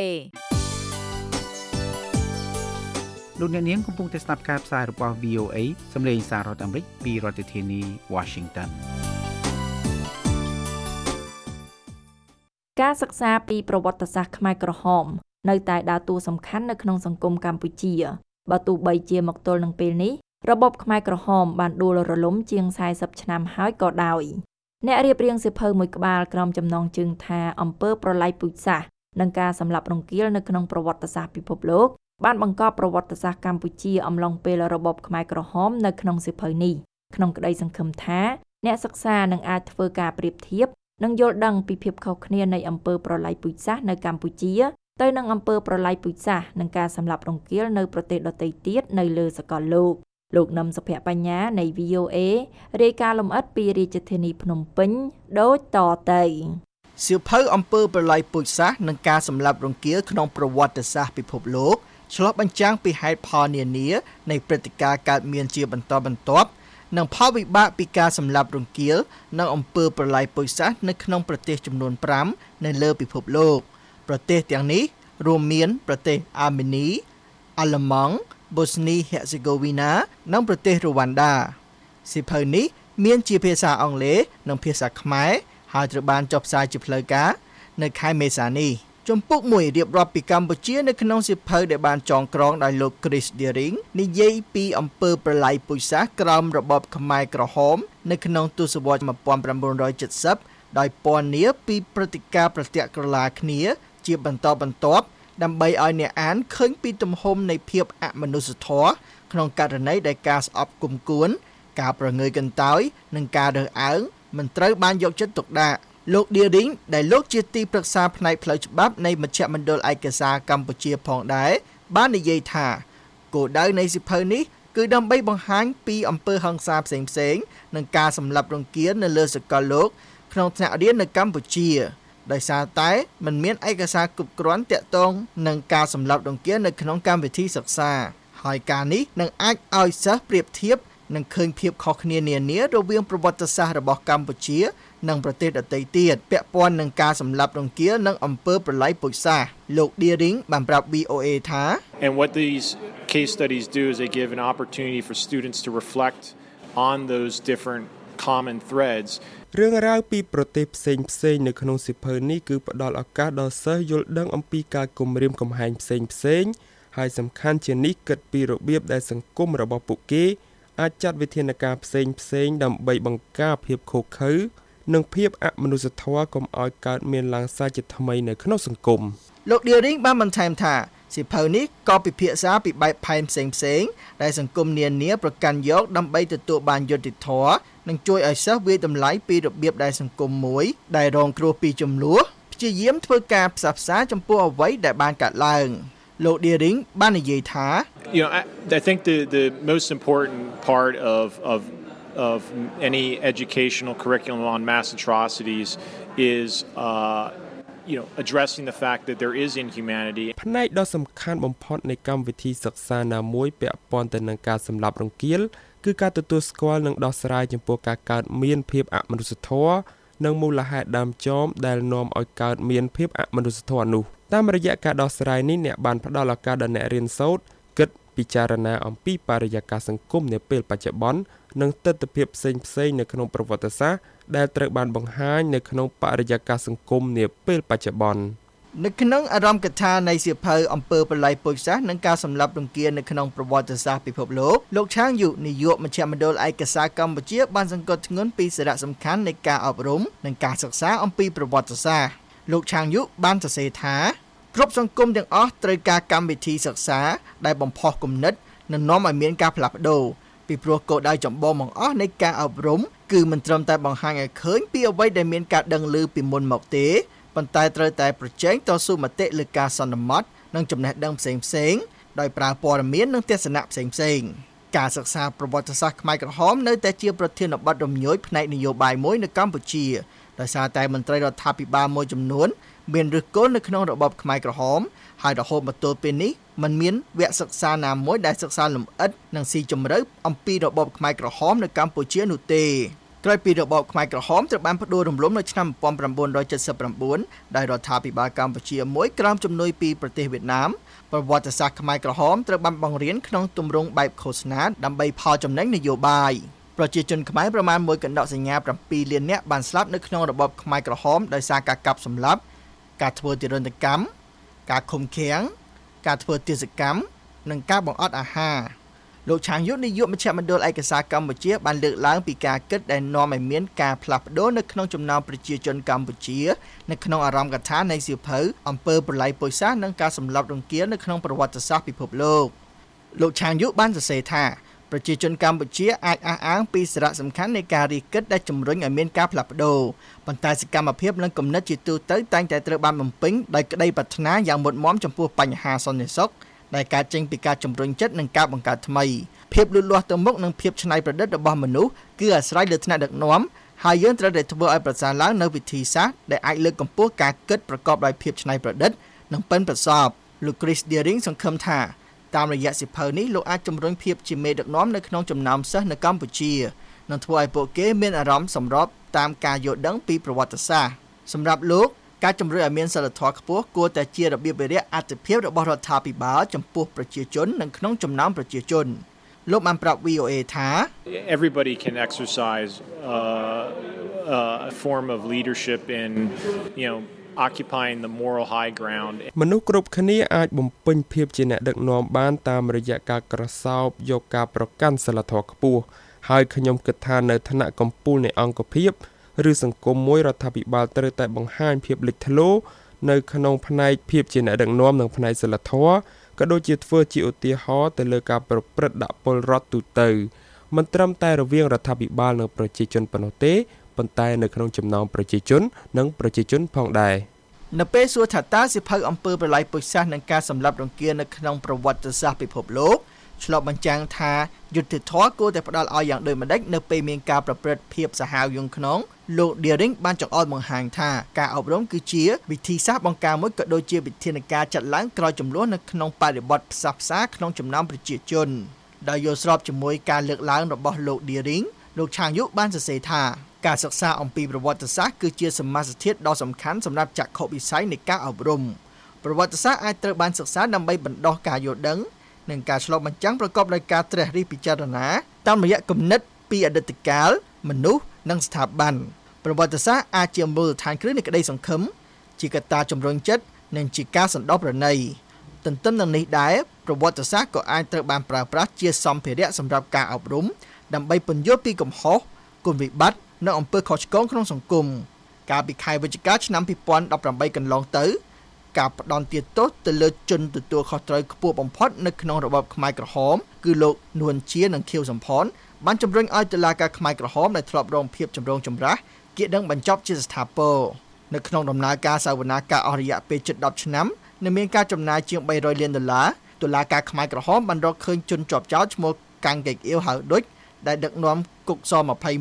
លោកអ្នកនាងកំពុងតែស្ដាប់ការផ្សាយរបស់ VOA សម្លេងសាររដ្ឋអាមេរិកពីរដ្ឋធានី Washington ការសិក្សាពីប្រវត្តិសាស្ត្រខ្មែរក្រហមនៅតែដើរតួសំខាន់នៅក្នុងសង្គមកម្ពុជាបើទោះបីជាមកទល់នឹងពេលនេះរបបខ្មែរក្រហមបានដួលរលំជាង40ឆ្នាំហើយក៏ដោយអ្នករៀបរៀងសៀវភៅមួយក្បាលក្រុមចំណងជើងថាអំពើប្រល័យពូជសាសន៍និងការសម្លាប់រង្គាលនៅក្នុងប្រវត្តិសាស្ត្រពិភពលោកបានបង្កប់ប្រវត្តិសាស្ត្រកម្ពុជាអំឡុងពេលរបបខ្មែរក្រហមនៅក្នុងសៀវភៅនេះក្នុងក្តីសង្ឃឹមថាអ្នកសិក្សានឹងអាចធ្វើការប្រៀបធៀបនិងយល់ដឹងពីភាពខុសគ្នានៃអំពើប្រល័យពូជសាសន៍នៅកម្ពុជាទៅនឹងអំពើប្រល័យពូជសាសន៍និងការសម្លាប់រង្គាលនៅប្រទេសដទៃទៀតនៅលើសកលលោកនឹមសុភ័ក្របញ្ញានៃ VOA រាយការណ៍លម្អិតពីរាជធានីភ្នំពេញដូចតទៅសៀវភៅអំពើប្រល័យពូជសាសន៍និងការសម្លាប់រង្គាលក្នុងប្រវត្តិសាស្ត្រពិភពលោកឆ្លុះបញ្ចាំងពីហេតុផលនានានៃព្រឹត្តិការណ៍កើតមានជាបន្តបន្ទាប់និងផលវិបាកពីការសម្លាប់រង្គាលនិងអំពើប្រល័យពូជសាសន៍នៅក្នុងប្រទេសចំនួន5នៅលើពិភពលោកប្រទេសទាំងនេះរួមមានប្រទេសអាមេនីអាល្លឺម៉ង់បូស្នីហេសេហ្គូវីណានិងប្រទេសរ៉ូវ៉ាន់ដាសៀវភៅនេះមានជាភាសាអង់គ្លេសនិងភាសាខ្មែរហើយត្រូវបានចុះផ្សាយជាផ្លូវការនៅខែមេសានេះជំពូកមួយរៀបរាប់ពីកម្ពុជានៅក្នុងសៀវភៅដែលបានចងក្រងដោយលោក Chris Deering និយាយពីអំពើប្រល័យពូជសាសន៍ក្រោមរបបខ្មែរក្រហមនៅក្នុងទសវត្សរ៍1970ដោយពណ៌នាពីព្រឹត្តិការណ៍ប្រទាក់ក្រឡាគ្នាជាបន្តបន្ទាប់ដើម្បីឲ្យអ្នកអានឃើញពីទំហំនៃភាពអមនុស្សធម៌ក្នុងករណីដែលការស្អប់គុំគួនការប្រងើយកន្តើយនិងការរើសអើងមិនត្រូវបានយកចិត្តទុកដាក់លោក Deering ដែលលោកជាទីប្រឹក្សាផ្នែកផ្លូវច្បាប់នៃមជ្ឈមណ្ឌលឯកសារកម្ពុជាផងដែរបាននិយាយថាគោលដៅនៃសិភៅនេះគឺដើម្បីបង្ហាញពីអំពើហិង្សាផ្សេងៗនិងការសម្លាប់រង្គាលនៅលើសកលលោកក្នុងថ្នាក់រៀននៅកម្ពុជាដោយសារតែมันមានឯកសារគ្រប់គ្រាន់ទាក់ទងនឹងការសម្លាប់រង្គាលនៅក្នុងកម្មវិធីសិក្សាហើយការនេះនឹងអាចឲ្យសិស្សប្រៀបធៀបនិងឃើញភាពខុសគ្នានានារវាងប្រវត្តិសាស្ត្ររបស់កម្ពុជានិងប្រទេសដទៃទៀតពាក់ព័ន្ធនឹងការសម្លាប់រង្គាលនិងអំពើប្រល័យពូជសាសន៍លោក Deering បានប្រាប់ VOA ថា And what these case studies do is they give an opportunity for students to reflect on those different common threads រឿងរ៉ាវពីប្រទេសផ្សេងៗនៅក្នុងសិភៅនេះគឺផ្ដល់ឱកាសដល់សិស្សយល់ដឹងអំពីការគំរាមកំហែងផ្សេងៗហើយសំខាន់ជានេះគិតពីរបៀបដែលសង្គមរបស់ពួកគេអាចចាត់វិធានការផ្សេងៗដើម្បីបង្ការភាពឃោរឃៅនិងភាពអមនុស្សធម៌កុំឲ្យកើតមានឡើងសារជាថ្មីនៅក្នុងសង្គមលោក Deering បានបន្ថែមថាសិភៅនេះក៏ពិភាក្សាពីបែបផែនផ្សេងៗដែលសង្គមនានាប្រកាន់យកដើម្បីទទួលបានយុត្តិធម៌និងជួយឲ្យសិស្សវាយតម្លៃពីរបៀបដែលសង្គមមួយដែលរងគ្រោះពីចំនួនព្យាយាមធ្វើការផ្សះផ្សាចំពោះអ្វីដែលបានកើតឡើងលោក Deering បាននិយាយថា You know, I think the most important part of any educational curriculum on mass atrocities is addressing the fact that there is inhumanity ផ្នែកដ៏សំខាន់បំផុតនៃកម្មវិធីសិក្សាណាមួយពាក់ព័ន្ធទៅនឹងការសម្លាប់រង្គាលគឺការទទួលស្គាល់និងដោះស្រាយចំពោះការកើតមានភាពអមនុស្សធម៌និងមូលហេតុដើមចមដែលនាំឲ្យកើតមានភាពអមនុស្សធម៌នោះតាមរយៈការដោះស្រាយនេះអ្នកបានផ្ដល់ឱកាសដល់អ្នករៀនសូត្រគិតពិចារណាអំពីបរិយាកាសសង្គមនាពេលបច្ចុប្បន្ននិងទស្សនវិជ្ជាផ្សេងៗនៅក្នុងប្រវត្តិសាស្ត្រដែលត្រូវបានបង្ហាញនៅក្នុងបរិយាកាសសង្គមនាពេលបច្ចុប្បន្ននៅក្នុងអារម្មណ៍កថានៃសៀវភៅអំពើប្រល័យពូជសាសន៍និងការសម្លាប់រង្គាលនៅក្នុងប្រវត្តិសាស្ត្រពិភពលោកឆាងយុនាយកមជ្ឈមណ្ឌលឯកសារកម្ពុជាបានសង្កត់ធ្ងន់ពីសារៈសំខាន់នៃការអប់រំនិងការសិក្សាអំពីប្រវត្តិសាស្ត្រលោកឆាងយុបានសរសេរថាគ្រប់សង្គមទាំងអស់ត្រូវការកម្មវិធីសិក្សាដែលបំផុសគំនិតនិងនាំឲ្យមានការផ្លាស់ប្ដូរពីព្រោះគោលដៅចម្បងបង្អស់នៃការអប់រំគឺមិនត្រឹមតែបង្ហាញឲ្យឃើញពីអ្វីដែលមានការដឹងឮពីមុនមកទេប៉ុន្តែត្រូវតែប្រជែងតស៊ូមតិលើការសន្មត់និងចំណេះដឹងផ្សេងៗដោយប្រើព័ត៌មាននិងទស្សនៈផ្សេងៗការសិក្សាប្រវត្តិសាស្ត្រខ្មែរក្រហមនៅតែជាប្រធានបទរំញោចផ្នែកនយោបាយមួយនៅកម្ពុជាដោយសារតែមន្ត្រីរដ្ឋាភិបាលមួយចំនួនមានឫសគល់នៅក្នុងរបបខ្មែរក្រហមហើយរហូតមកទល់ពេលនេះมันមានវគ្គសិក្សាណាមួយដែលសិក្សាលម្អិតនិងស៊ីជម្រៅអំពីរបបខ្មែរក្រហមនៅកម្ពុជានោះទេក្រោយពីរបបខ្មែរក្រហមត្រូវបានផ្ដួលរំលំនៅឆ្នាំ1979ដោយរដ្ឋាភិបាលកម្ពុជាមួយក្រោមជំនួយពីប្រទេសវៀតណាមប្រវត្តិសាស្ត្រខ្មែរក្រហមត្រូវបានបង្រៀនក្នុងទម្រង់បែបឃោសនាដើម្បីផលចំណេញនយោបាយប្រជាជនខ្មែរប្រមាណ1កណ្ដុកសញ្ញា7លាននាក់បានស្លាប់នៅក្នុងរបបខ្មែរក្រហមដោយសារការកាប់សម្លាប់ការធ្វើទារុណកម្មការឃុំឃាំងការធ្វើទាសកម្មនិងការបង្អត់អាហារលោកឆាងយុនាយកមជ្ឈមណ្ឌលឯកសារកម្ពុជាបានលើកឡើងពីការគិតដែលនាំឲ្យមានការផ្លាស់ប្ដូរនៅក្នុងចំណោមប្រជាជនកម្ពុជានៅក្នុងអារម្មណ៍កថានៃសៀវភៅអំពើប្រល័យពូជសាសន៍និងការសម្លាប់រង្គាលនៅក្នុងប្រវត្តិសាស្ត្រពិភពលោកឆាងយុបានសរសេរថាប្រជាជនកម្ពុជាអាចអះអាងពីសារៈសំខាន់នៃការរិះគិតដែលជំរុញឲ្យមានការផ្លាស់ប្ដូរប៉ុន្តែសកម្មភាពនិងគំនិតជាទូទៅតែងតែត្រូវបានបំពេញដោយក្តីប្រាថ្នាយ៉ាងមុតមាំចំពោះបញ្ហាសន្តិសុខដែលកើតចេញពីការជំរុញចិត្តនិងការបង្កើតថ្មីភាពលូតលាស់ទៅមុខនិងភាពច្នៃប្រឌិតរបស់មនុស្សគឺអាស្រ័យលើថ្នាក់ដឹកនាំហើយយើងត្រូវតែធ្វើឲ្យប្រសើរឡើងនៅវិធីសាស្ត្រដែលអាចលើកកម្ពស់ការគិតប្រកបដោយភាពច្នៃប្រឌិតនិងប៉ិនប្រសប់លោក Chris Deering សង្ឃឹមថាតាមរយៈសៀវភៅនេះលោកអាចជំរុញភាពជាមេដឹកនាំនៅក្នុងចំណោមសិស្សនៅកម្ពុជានិងធ្វើឲ្យពួកគេមានអារម្មណ៍សម្របតាមការយល់ដឹងពីប្រវត្តិសាស្ត្រសម្រាប់លោកការជំរុញឲ្យមានសិលធម៌ខ្ពស់គួរតែជារបៀបវិរៈអត្ថិភាពរបស់រដ្ឋាភិបាលចំពោះប្រជាជននិងក្នុងចំណោមប្រជាជនលោកបានប្រាប់ VOA ថា Everybody can exercise a form of leadership in occupying the moral high ground មនុស្សគ្រប់គ្នាអាចបំពេញភាពជាអ្នកដឹកនាំបានតាមរយៈការក្រសោបយកការប្រកាន់សិលធម៌ខ្ពស់ហើយខ្ញុំគិតថានៅឋានៈកំពូលនៃអង្គភាពឬសង្គមមួយរដ្ឋាភិបាលត្រូវតែបង្ហាញភាពលេចធ្លោនៅក្នុងផ្នែកភាពជាអ្នកដឹកនាំនិងផ្នែកសិលធម៌ក៏ដូចជាធ្វើជាឧទាហរណ៍ទៅលើការប្រព្រឹត្តដាក់ពលរដ្ឋទូទៅមិនត្រឹមតែរវាងរដ្ឋាភិបាលនិងប្រជាជនប៉ុណ្ណោះទេប៉ុន្តែនៅក្នុងចំណោមប្រជាជននិងប្រជាជនផងដែរនៅពេលសួរថាតើសិភៅអំពើប្រល័យពូជសាសន៍និងការសម្លាប់រង្គាលនៅក្នុងប្រវត្តិសាស្ត្រពិភពលោកឆ្លុះបញ្ចាំងថាយុត្តិធម៌គួរតែផ្ដល់ឲ្យយ៉ាងដូចម្តេចនៅពេលមានការប្រព្រឹត្តភាពសាហាវយង់ក្នុងលោក Deering បានចង្អុលបង្ហាញថាការអប់រំគឺជាវិធីសាស្ត្របង្ការមួយក៏ដូចជាវិធានការចាត់ឡើងក្រោយចំនួននៅក្នុងបរិបទផ្សះផ្សាក្នុងចំណោមប្រជាជនដោយយល់ស្របជាមួយការលើកឡើងរបស់លោក Deering លោកឆាងយុបានសរសេរថាការសិក្សាអំពីប្រវត្តិសាស្ត្រគឺជាសមាសធាតុដ៏សំខាន់សម្រាប់ចក្ខុវិស័យនៃការអប់រំប្រវត្តិសាស្ត្រអាចត្រូវបានសិក្សាដើម្បីបណ្ដុះការយល់ដឹងនិងការឆ្លុះបញ្ចាំងប្រកបដោយការត្រិះរិះពិចារណាតាមរយៈគំនិតពីអតីតកាលមនុស្សនិងស្ថាប័នប្រវត្តិសាស្ត្រអាចជាមូលដ្ឋានគ្រឹះនៃក្តីសង្ឃឹមជាកត្តាជំរុញចិត្តនិងជាការសន្តោសប្រណីទន្ទឹមនឹងនេះដែរប្រវត្តិសាស្ត្រក៏អាចត្រូវបានប្រើប្រាស់ជាសម្ភារៈសម្រាប់ការអប់រំដើម្បីពន្យល់ពីកំហុសគុណវិបត្តិនិងអំពើខុសឆ្គងក្នុងសង្គមកាលពីខែវិច្ឆិកាឆ្នាំ2018កន្លងទៅការផ្ដន់ទោសទៅលើជនទទួលខុសត្រូវខ្ពស់បំផុតនៅក្នុងរបបខ្មែរក្រហមគឺលោកនួនជានិងខៀវសំផនបានជំរុញឲ្យតុលាការខ្មែរក្រហមដែលធ្លាប់រងភាពចម្រូងចម្រាសគៀកដឹងបញ្ចប់ជាស្ថាពរនៅក្នុងដំណើរការសវនាការអស់រយៈពេលជិត10ឆ្នាំនិងមានការចំណាយជាង$300 លានតុលាការខ្មែរក្រហមបានរកឃើញជនជាប់ចោទឈ្មោះកាំងកេកអ៊ីវហៅឌុចដែលដឹកនាំគុកស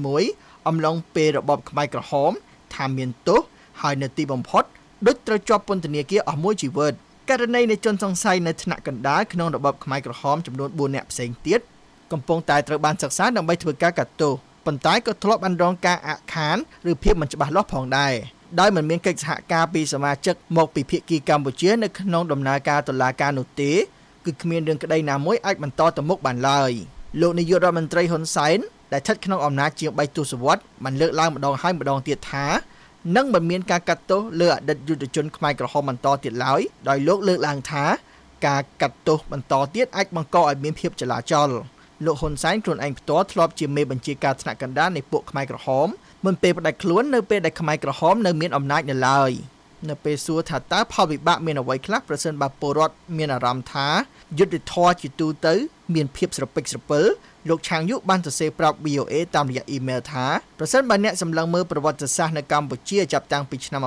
21អំឡុងពេលរបបខ្មែរក្រហមថាមានទោសហើយនៅទីបំផុតដូចត្រូវជាប់ពន្ធនាគារអស់មួយជីវិតករណីនៃជនសង្ស័យនៅថ្នាក់កណ្ដាលក្នុងរបបខ្មែរក្រហមចំនួន4នាក់ផ្សេងទៀតកំពុងតែត្រូវបានសិក្សាដើម្បីធ្វើការកាត់ទោសប៉ុន្តែក៏ធ្លាប់បានរងការអាក់ខានឬភាពមិនច្បាស់លាស់ផងដែរដោយមិនមានកិច្ចសហការពីសមាជិកមកពីភាគីកម្ពុជានៅក្នុងដំណើរការតុលាការនោះទេគឺគ្មានរឿងក្តីណាមួយអាចបន្តទៅមុខបានឡើយលោកនាយករដ្ឋមន្ត្រីហ៊ុនសែនដែលស្ថិតក្នុងអំណាចជាង3ទសវត្សរ៍បានលើកឡើងម្ដងហើយម្ដងទៀតថានឹងមិនមានការកាត់ទោសលើអតីតយុទ្ធជនខ្មែរក្រហមបន្តទៀតឡើយដោយលោកលើកឡើងថាការកាត់ទោសបន្តទៀតអាចបង្កឲ្យមានភាពចលាចលលោកហ៊ុនសែនខ្លួនឯងផ្ទាល់ធ្លាប់ជាមេបញ្ជាការថ្នាក់កណ្ដាលនៃពួកខ្មែរក្រហមមុនពេលផ្ដាច់ខ្លួននៅពេលដែលខ្មែរក្រហមនៅមានអំណាចនៅឡើយនៅពេលសួរថាតើផលវិបាកមានអ្វីខ្លះប្រសិនបើពលរដ្ឋមានអារម្មណ៍ថាយុត្តិធម៌ជាទូទៅមានភាពស្រពិចស្រពិលលោកឆាងយុបានសរសេរប្រាប់ VOA តាមរយៈអ៊ីមែលថាប្រសិនបើអ្នកសម្លឹងមើលប្រវត្តិសាស្ត្រនៅកម្ពុជាចាប់តាំងពីឆ្នាំ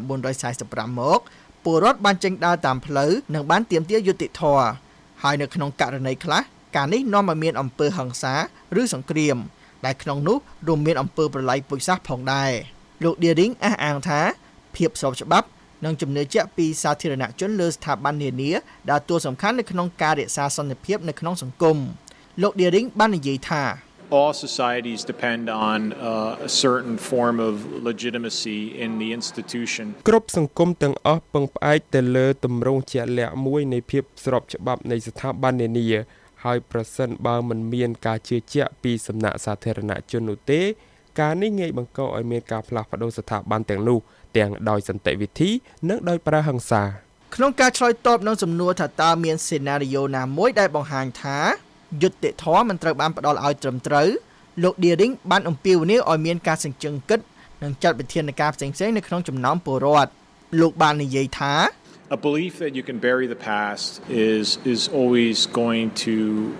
1945មកពលរដ្ឋបានចេញដើរតាមផ្លូវនិងបានទាមទារយុត្តិធម៌ហើយនៅក្នុងករណីខ្លះការនេះនាំឲ្យមានអំពើហិង្សាឬសង្គ្រាមដែលក្នុងនោះរួមមានអំពើប្រល័យពូជសាសន៍ផងដែរលោក Deering អះអាងថាភាពស្របច្បាប់និងជំនឿជាក់ពីសាធារណជនលើស្ថាប័ននានាដើរតួសំខាន់នៅក្នុងការរក្សាសន្តិភាពនៅក្នុងសង្គមលោក Deering បាននិយាយថា All societies depend on a certain form of legitimacy in the institution. គ្រប់សង្គមទាំងអស់ពឹងផ្អែកទៅលើទម្រង់ជាក់លាក់មួយនៃភាពស្របច្បាប់នៃស្ថាប័ននានាហើយប្រសិនបើមិនមានការជឿជាក់ពីសំណាក់សាធារណជននោះទេការនេះងាយបង្កឲ្យមានការផ្លាស់ប្ដូរស្ថាប័នទាំងនោះទាំងដោយសន្តិវិធីនិងដោយប្រើហិង្សាក្នុងការឆ្លើយតបនឹងសំណួរថាតើមានសេណារីយ៉ូណាមួយដែលបង្ហាញថាយុត្តិធម៌មិនត្រូវបានផ្ដល់ឲ្យត្រឹមត្រូវលោក Deering បានអំពាវនាវឲ្យមានការសេចក្ដីគិតនិងចាត់វិធានការផ្សេងៗនៅក្នុងចំណោមពលរដ្ឋលោកបាននិយាយថា A belief that you can bury the past is always going to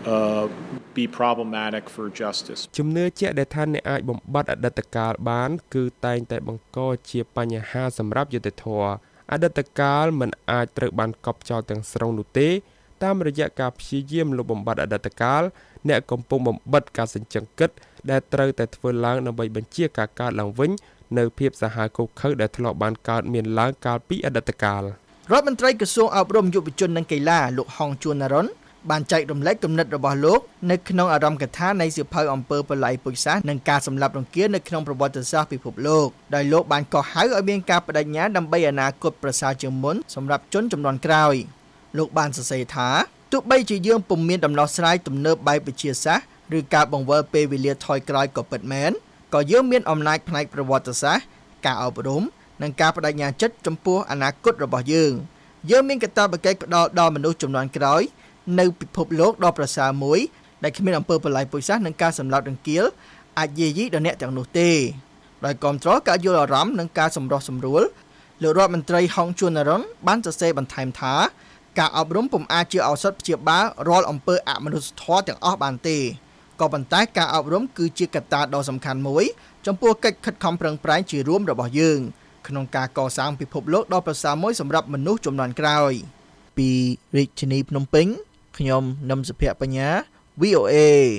be problematic for justice. ជំនឿជាក់ដែលថាអ្នកអាចបំបត្តិអតីតកាលបានគឺតែងតែបង្កជាបញ្ហាសម្រាប់យុត្តិធម៌អតីតកាលមិនអាចត្រូវបានកប់ចោលទាំងស្រុងនោះទេតាមរយៈការព្យាយាមលុបបំបាត់អតីតកាលអ្នកកំពុងបំបិតការសេចក្ដីគិតដែលត្រូវតែធ្វើឡើងដើម្បីបញ្ជាការកើតឡើងវិញនៅភាពសាហាវឃោរឃៅដែលធ្លាប់បានកើតមានឡើងកាលពីអតីតកាលរដ្ឋមន្ត្រីក្រសួងអប់រំយុវជននិងកីឡាលោកហងជួននរ៉ុនបានចែករំលែកគំនិតរបស់លោកនៅក្នុងអារម្មណ៍កថានៃសៀវភៅអំពើប្រល័យពូជសាសន៍និងការសម្លាប់រង្គាលនៅក្នុងប្រវត្តិសាស្ត្រពិភពលោកដោយលោកបានកោះហៅឲ្យមានការបដិញ្ញាដើម្បីអនាគតប្រសើរជាងមុនសម្រាប់ជនជំនាន់ក្រោយលោកបានសរសេរថាទោះបីជាយើងពុំមានដំណោះស្រាយទំនើបបែបវិទ្យាសាស្ត្រឬការបង្វិលពេលវេលាថយក្រោយក៏ពិតមែនក៏យើងមានអំណាចផ្នែកប្រវត្តិសាស្ត្រការអប់រំនិងការបដិញ្ញាចិត្តចំពោះអនាគតរបស់យើងមានកាតព្វកិច្ចផ្ដល់ដល់មនុស្សជំនាន់ក្រោយនៅពិភពលោកដ៏ប្រសើរមួយដែលគ្មានអំពើប្រល័យពូជសាសន៍និងការសម្លាប់រង្គាលអាចយាយីដល់អ្នកទាំងនោះទេដោយគាំទ្រការយល់អារម្មណ៍និងការសម្រុះសម្រួលលោករដ្ឋមន្ត្រីហុងជួននរ៉ុនបានសរសេរបន្ថែមថាការអប់រំពុំអាចជាឱសថព្យាបាលរាល់អំពើអមនុស្សធម៌ទាំងអស់បានទេក៏ប៉ុន្តែការអប់រំគឺជាកត្តាដ៏សំខាន់មួយចំពោះកិច្ចខិតខំប្រឹងប្រែងជារួមរបស់យើងក្នុងការកសាងពិភពលោកដ៏ប្រសើរមួយសម្រាប់មនុស្សជំនាន់ក្រោយពីរាជធានីភ្នំពេញខ្ញុំនឹមសុភ័ក្របញ្ញា VOA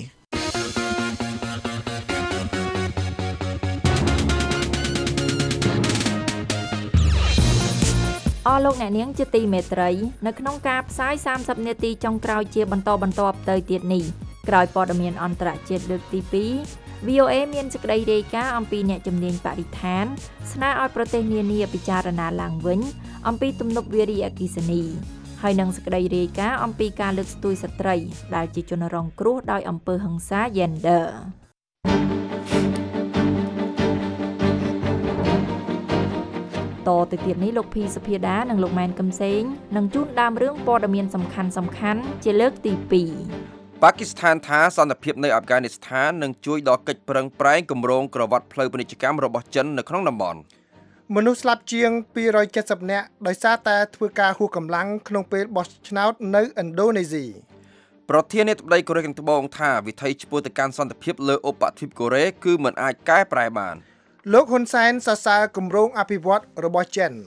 អស់លោកអ្នកនាងជាទីមេត្រីនៅក្នុងការផ្សាយ30នាទីចុងក្រោយជាបន្តបន្ទាប់ទៅទៀតនេះក្រោយព័ត៌មានអន្តរជាតិលើកទី2 VOA មានសេចក្តីរាយការណ៍អំពីអ្នកជំនាញបរិស្ថានស្នើឲ្យប្រទេសនានាពិចារណាឡើងវិញអំពីទំនប់វារីអគ្គិសនីហើយនឹងសេចក្តីរាយការណ៍អំពីការលើកស្ទួយស្ត្រីដែលជាជនរងគ្រោះដោយអំពើហិង្សា Genderតទៅទៀតនេះលោកភីសុភាដានិងលោកម៉ែនកឹមសេងនឹងជូនដើមរឿងព័ត៌មានសំខាន់ៗជាលើកទី2 ប៉ាគីស្ថានថាសន្តិភាពនៅអាហ្វហ្គានីស្ថាននឹងជួយដល់កិច្ចប្រឹងប្រែងគម្រោងក្រវ៉ាត់ផ្លូវពាណិជ្ជកម្មរបស់ចិននៅក្នុងតំបន់មនុស្សស្លាប់ជាង270នាក់ដោយសារតែធ្វើការហួសកម្លាំងក្នុងពេលបោះឆ្នោតនៅឥណ្ឌូនេស៊ីប្រធានាធិបតីកូរ៉េខាងត្បូងថាវិថីឆ្ពោះទៅកាន់សន្តិភាពលើឧបទ្វីបកូរ៉េគឺមិនអាចកែប្រែបានលោកហ៊ុនសែនសរសើរគម្រោងអភិវឌ្ឍរបស់ចិន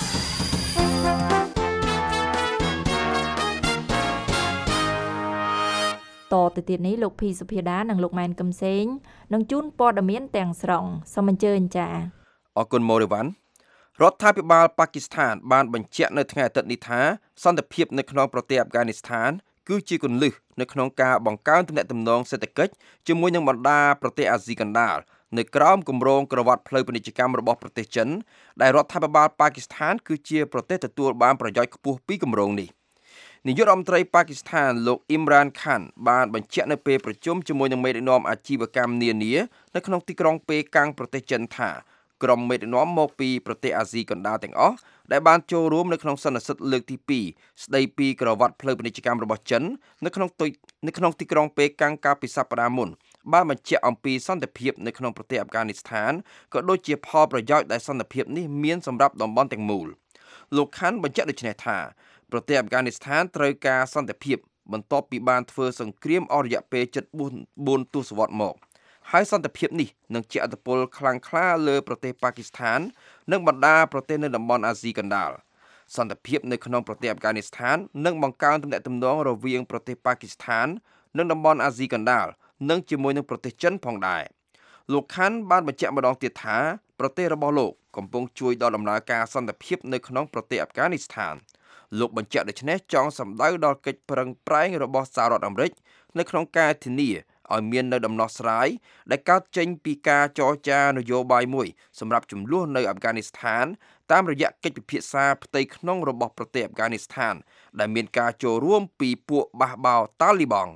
តទៅទៀតនេះលោកភីសុភាដានិងលោកម៉ែនកឹមសេងនឹងជូនព័ត៌មានទាំងស្រុងសូមអញ្ជើញចា៎អរគុណម៉ូរីវ៉ាន់រដ្ឋាភិបាលប៉ាគីស្ថានបានបញ្ជាក់នៅថ្ងៃអាទិត្យនេះថាសន្តិភាពនៅក្នុងប្រទេសអាហ្វហ្គានីស្ថានគឺជាគន្លឹះនៅក្នុងការបង្កើនទំនាក់ទំនងសេដ្ឋកិច្ចជាមួយនឹងបណ្ដាប្រទេសអាស៊ីកណ្ដាលនៅក្រោមគម្រោងក្រវ៉ាត់ផ្លូវពាណិជ្ជកម្មរបស់ប្រទេសចិនដែលរដ្ឋាភិបាលប៉ាគីស្ថានគឺជាប្រទេសទទួលបានប្រយោជន៍ខ្ពស់ពីគម្រោងនេះនាយករដ្ឋមន្ត្រីប៉ាគីស្ថានលោកអ៊ីមរ៉ានខានបានបញ្ជាក់នៅពេលប្រជុំជាមួយនឹងមេដឹកនាំអាជីវកម្មនានានៅក្នុងទីក្រុងប៉េកាំងប្រទេសចិនថាក្រុមមេដឹកនាំមកពីប្រទេសអាស៊ីកណ្ដាលទាំងអស់ដែលបានចូលរួមនៅក្នុងសន្និសីទលើកទី2ស្ដីពីក្រវ៉ាត់ផ្លូវពាណិជ្ជកម្មរបស់ចិននៅក្នុងទីក្រុងប៉េកាំងកាលពីសប្តាហ៍មុនបានបញ្ជាក់អំពីសន្តិភាពនៅក្នុងប្រទេសអាហ្វហ្គានីស្ថានក៏ដូចជាផលប្រយោជន៍ដែលសន្តិភាពនេះមានសម្រាប់តំបន់ទាំងមូលលោកខាន់បញ្ជាក់ដូចនេះថាប្រទេសអាហ្វហ្គានីស្ថានត្រូវការសន្តិភាពបន្ទាប់ពីបានធ្វើសង្គ្រាមអស់រយៈពេល74ទសវត្សរ៍មកហើយសន្តិភាពនេះនឹងជះឥទ្ធិពលខ្លាំងក្លាលើប្រទេសប៉ាគីស្ថាននិងបណ្ដាប្រទេសនៅតំបន់អាស៊ីកណ្ដាលសន្តិភាពនៅក្នុងប្រទេសអាហ្វហ្គានីស្ថាននឹងបង្កើនទំនាក់ទំនងរវាងប្រទេសប៉ាគីស្ថាននិងតំបន់អាស៊ីកណ្ដាលនិងជាមួយនឹងប្រទេសចិនផងដែរលោកខាន់បានបញ្ជាក់ម្ដងទៀតថាប្រទេសរបស់លោកកំពុងជួយដល់ដំណើរការសន្តិភាពនៅក្នុងប្រទេសអាហ្វហ្គានីស្ថានលោកបញ្ជាក់ដូចនេះចង់សម្ដៅដល់កិច្ចប្រឹងប្រែងរបស់សហរដ្ឋអាមេរិកនៅក្នុងការធានាឲ្យមាននៅដំណោះស្រាយដែលកើតចេញពីការចរចានយោបាយមួយសម្រាប់ចំនួននៅអាហ្វហ្គានីស្ថានតាមរយៈកិច្ចពិភាក្សាផ្ទៃក្នុងរបស់ប្រទេសអាហ្វហ្គានីស្ថានដែលមានការចូលរួមពីពួកបះបោតាលីបង់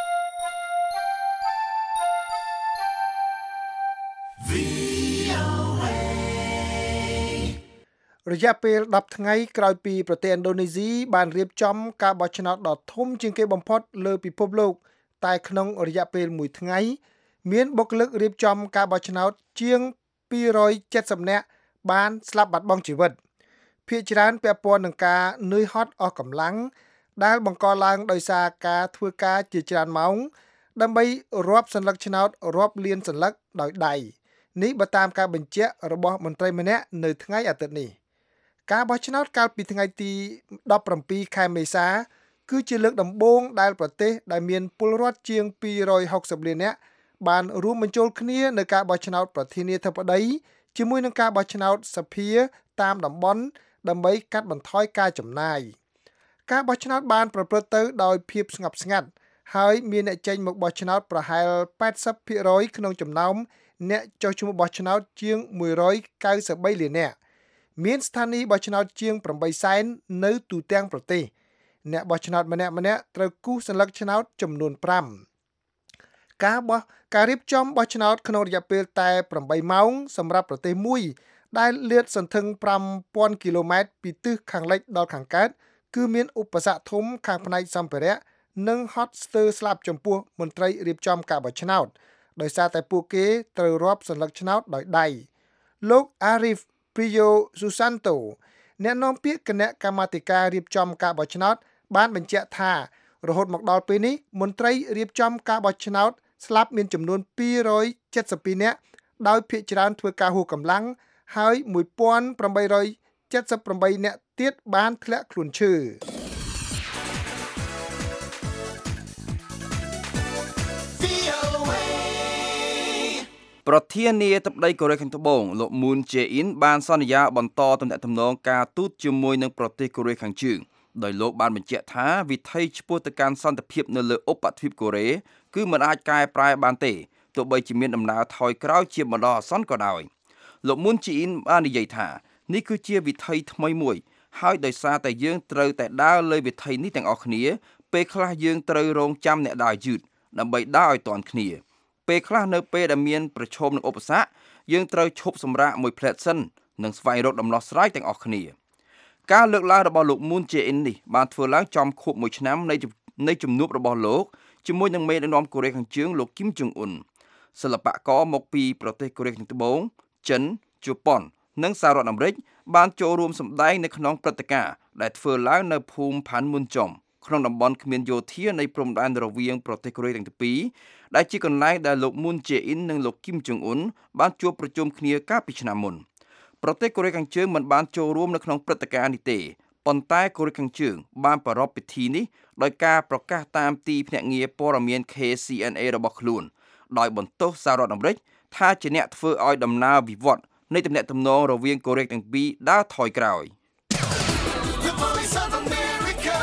រយៈពេល10ថ្ងៃក្រោយពីប្រទេសឥណ្ឌូនេស៊ីបានរៀបចំការបោះឆ្នោតដ៏ធំជាងគេបំផុតលើពិភពលោកតែក្នុងរយៈពេល1ថ្ងៃមានបុគ្គលិករៀបចំការបោះឆ្នោតជាង270នាក់បានស្លាប់បាត់បង់ជីវិតភាគច្រើនពាក់ព័ន្ធនឹងការនឿយហត់អស់កម្លាំងដែលបង្កឡើងដោយសារការធ្វើការជាច្រើនម៉ោងដើម្បីរាប់សន្លឹកឆ្នោតរាប់លានសន្លឹកដោយដៃនេះបើតាមការបញ្ជាក់របស់មន្ត្រីម្នាក់នៅថ្ងៃអាទិត្យនេះការបោះឆ្នោតកាលពីថ្ងៃទី17ខែមេសាគឺជាលើកដំបូងដែលប្រទេសដែលមានពលរដ្ឋជាង260លាននាក់បានរួមបញ្ចូលគ្នានៅការបោះឆ្នោតប្រធានាធិបតីជាមួយនឹងការបោះឆ្នោតសភាតាមតំបន់ដើម្បីកាត់បន្ថយការចំណាយការបោះឆ្នោតបានប្រព្រឹត្តទៅដោយភាពស្ងប់ស្ងាត់ហើយមានអ្នកចេញមកបោះឆ្នោតប្រហែល 80% ក្នុងចំណោមអ្នកចុះឈ្មោះបោះឆ្នោតជាង193លាននាក់មានស្ថានីយ៍បោះឆ្នោតជាង8សែននៅទូទាំងប្រទេសអ្នកបោះឆ្នោតម្នាក់ៗត្រូវគូសសន្លឹកឆ្នោតចំនួន5ការរៀបចំបោះឆ្នោតក្នុងរយៈពេលតែ8ម៉ោងសម្រាប់ប្រទេសមួយដែលលាតសន្ធឹង 5000 គីឡូម៉ែត្រពីទិសខាងលិចដល់ខាងកើតគឺមានឧបសគ្គធំខាងផ្នែកសម្ភារៈនិងហត់ស្ទើរស្លាប់ចំពោះមន្ត្រីរៀបចំការបោះឆ្នោតដោយសារតែពួកគេត្រូវរាប់សន្លឹកឆ្នោតដោយដៃលោក Arif Priyo Susanto អ្នកនាំពាក្យគណៈកម្មាធិការរៀបចំការបោះឆ្នោតបានបញ្ជាក់ថារហូតមកដល់ពេលនេះមន្ត្រីរៀបចំការបោះឆ្នោតស្លាប់មានចំនួន272នាក់ដោយភាគច្រើនធ្វើការហួសកម្លាំងហើយ1878នាក់ទៀតបានធ្លាក់ខ្លួនឈឺប្រធានាធិបតីកូរ៉េខាងត្បូងលោក Moon Jae-in បានសន្យាបន្តទំនាក់ទំនងការទូតជាមួយនឹងប្រទេសកូរ៉េខាងជើងដោយលោកបានបញ្ជាក់ថាវិថីឆ្ពោះទៅកាន់សន្តិភាពនៅលើឧបទ្វីបកូរ៉េគឺមិនអាចកែប្រែបានទេទោះបីជាមានដំណើរថយក្រោយជាបណ្ដោះអាសន្នក៏ដោយលោក Moon Jae-in បាននិយាយថានេះគឺជាវិថីថ្មីមួយហើយដោយសារតែយើងត្រូវតែដើរលើវិថីនេះទាំងអស់គ្នាពេលខ្លះយើងត្រូវរងចាំអ្នកដើរយឺតដើម្បីដើរឲ្យទាន់គ្នាពេលខ្លះនៅពេលដែលមានប្រឈមនឹងឧបសគ្គយើងត្រូវឈប់សម្រាកមួយផ្លែតសិននិងស្វែងរកដំណោះស្រាយទាំងអស់គ្នាការលើកឡើងរបស់លោក Moon Jae-in នេះបានធ្វើឡើងចំខួប1ឆ្នាំនៃជំនួបរបស់លោកជាមួយនឹងមេដឹកនាំកូរ៉េខាងជើងលោក Kim Jong Un សិល្បករមកពីប្រទេសកូរ៉េខាងត្បូងចិនជប៉ុននិងសហរដ្ឋអាមេរិកបានចូលរួមសម្ដែងនៅក្នុងព្រឹត្តិការណ៍ដែលធ្វើឡើងនៅភូមិ Panmunjom ក្នុងតំបន់គ្មានយោធានៃព្រំដែនរវាងប្រទេសកូរ៉េទាំងពីរដែលជាកន្លែងដែលលោក Moon Jae-in និងលោក Kim Jong Un បានជួបប្រជុំគ្នាកាលពីឆ្នាំមុនប្រទេសកូរ៉េខាងជើងមិនបានចូលរួមនៅក្នុងព្រឹត្តិការណ៍នេះទេប៉ុន្តែកូរ៉េខាងជើងបានប្រារព្ធពិធីនេះដោយការប្រកាសតាមទីភ្នាក់ងារព័ត៌មាន KCNA របស់ខ្លួនដោយបន្ទោសសហរដ្ឋអាមេរិកថាជាអ្នកធ្វើឲ្យដំណើរវិវត្តនៃទំនាក់ទំនងរវាងកូរ៉េទាំងពីរដើរថយក្រោយ The Voice of America.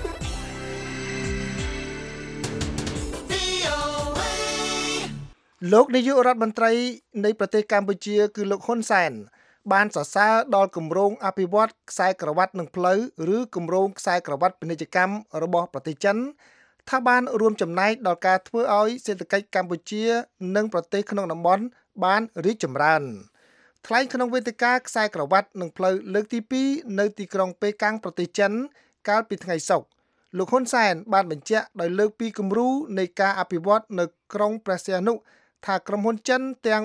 VOA. លោកនាយករដ្ឋមន្ត្រីនៃប្រទេសកម្ពុជាគឺលោកហ៊ុនសែនបានសរសើរដល់គម្រោងអភិវឌ្ឍខ្សែក្រវ៉ាត់និងផ្លូវឬគម្រោងខ្សែក្រវ៉ាត់ពាណិជ្ជកម្មរបស់ប្រទេសចិនថាបានរួមចំណែកដល់ការធ្វើឲ្យសេដ្ឋកិច្ចកម្ពុជានិងប្រទេសក្នុងតំបន់បានរីកចម្រើនថ្លែងក្នុងវេទិកាខ្សែក្រវ៉ាត់និងផ្លូវលើកទី2នៅទីក្រុងប៉េកាំងប្រទេសចិនកាលពីថ្ងៃសុក្រលោកហ៊ុនសែនបានបញ្ជាក់ដោយលើកពីគំរូនៃការអភិវឌ្ឍនៅក្រុងព្រះសីហនុថាក្រុមហ៊ុនចិនទាំង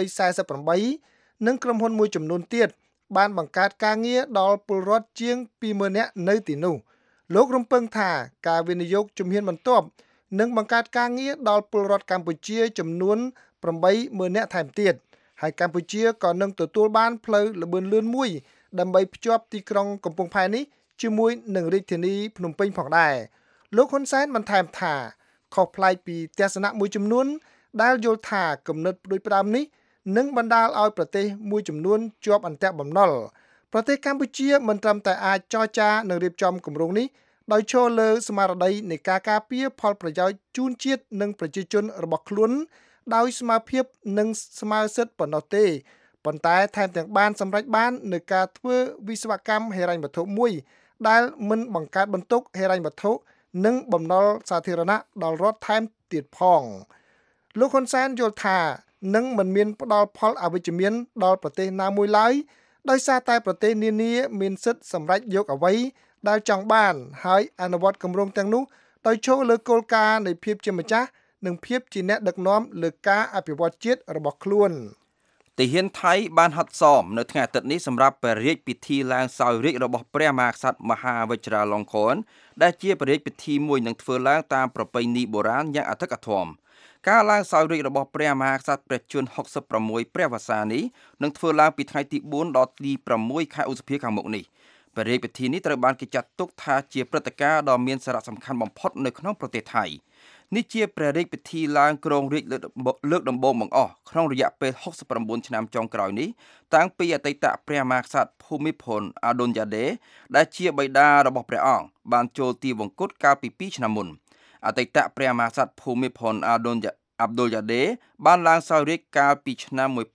148និងក្រុមហ៊ុនមួយចំនួនទៀតបានបង្កើតការងារដល់ពលរដ្ឋជាង 20,000 នាក់នៅទីនោះលោករំពឹងថាការវិនិយោគជំហានបន្ទាប់នឹងបង្កើតការងារដល់ពលរដ្ឋកម្ពុជាចំនួន 80,000 នាក់ថែមទៀតហើយកម្ពុជាក៏នឹងទទួលបានផ្លូវល្បឿនលឿនមួយដើម្បីភ្ជាប់ទីក្រុងកំពង់ផែនេះជាមួយនឹងរាជធានីភ្នំពេញផងដែរលោកហ៊ុនសែនបន្ថែមថាខុសប្លែកពីទស្សនៈមួយចំនួនដែលយល់ថាគំនិតផ្ដួចផ្ដើមនេះនឹងបណ្ដាលឲ្យប្រទេសមួយចំនួនជាប់អន្ទាក់បំណុលប្រទេសកម្ពុជាមិនត្រឹមតែអាចចរចានិងរៀបចំគម្រោងនេះដោយឈរលើស្មារតីនៃការការពារផលប្រយោជន៍ជូនជាតិនិងប្រជាជនរបស់ខ្លួនដោយស្មារភាពនិងស្មារសិទ្ធិប៉ុណ្ណោះទេប៉ុន្តែថែមទាំងបានសម្រេចបាននៅការធ្វើវិស្វកម្មហិរញ្ញវត្ថុមួយដែលមិនបង្កើតបន្ទុកហិរញ្ញវត្ថុនិងបំណុលសាធារណៈដល់រដ្ឋថែមទៀតផងលោកហ៊ុនសែនយល់ថានឹងមិនមានផ្ដល់ផលអវិជ្ជមានដល់ប្រទេសណាមួយឡើយដោយសារតែប្រទេសនានាមានសិទ្ធិសម្រេចយកអ្វីដែលចង់បានហើយអនុវត្តគម្រោងទាំងនោះដោយឈរលើគោលការណ៍នៃភាពជាម្ចាស់និងភាពជាអ្នកដឹកនាំលើការអភិវឌ្ឍជាតិរបស់ខ្លួនទាហានថៃបានហិតសមនៅថ្ងៃអាទិត្យនេះសម្រាប់ព្រះរាជពិធីឡើងសោយរាជ្យរបស់ព្រះមហាក្សត្រមហាវជ្រាលង្កនដែលជាព្រះរាជពិធីមួយនឹងធ្វើឡើងតាមប្រពៃណីបុរាណយ៉ាងអធិកអធមការឡើងសោយរាជ្យរបស់ព្រះមហាក្សត្រព្រះជន្ម66ព្រះវស្សានេះនឹងធ្វើឡើងពីថ្ងៃទី4ដល់ទី6ខែឧសភាខាងមុខនេះព្រះរាជពិធីនេះត្រូវបានគេចាត់ទុកថាជាព្រឹត្តិការណ៍ដ៏មានសារៈសំខាន់បំផុតនៅក្នុងប្រទេសថៃនេះជាព្រះរាជពិធីឡើងគ្រងរាជ្យលើកដំបូងបង្អស់ក្នុងរយៈពេល69ឆ្នាំចុងក្រោយនេះតាំងពីអតីតព្រះមហាក្សត្រភូមិផលអាដុនយ៉ាដេដែលជាបិតារបស់ព្រះអង្គបានចូលទីវង្គតកាលពី2ឆ្នាំមុនអតីតព្រះមហាក្សត្រភូមិផលអាដុលយ៉ាដេបានឡើងសោយរាជ្យកាលពីឆ្នាំ1950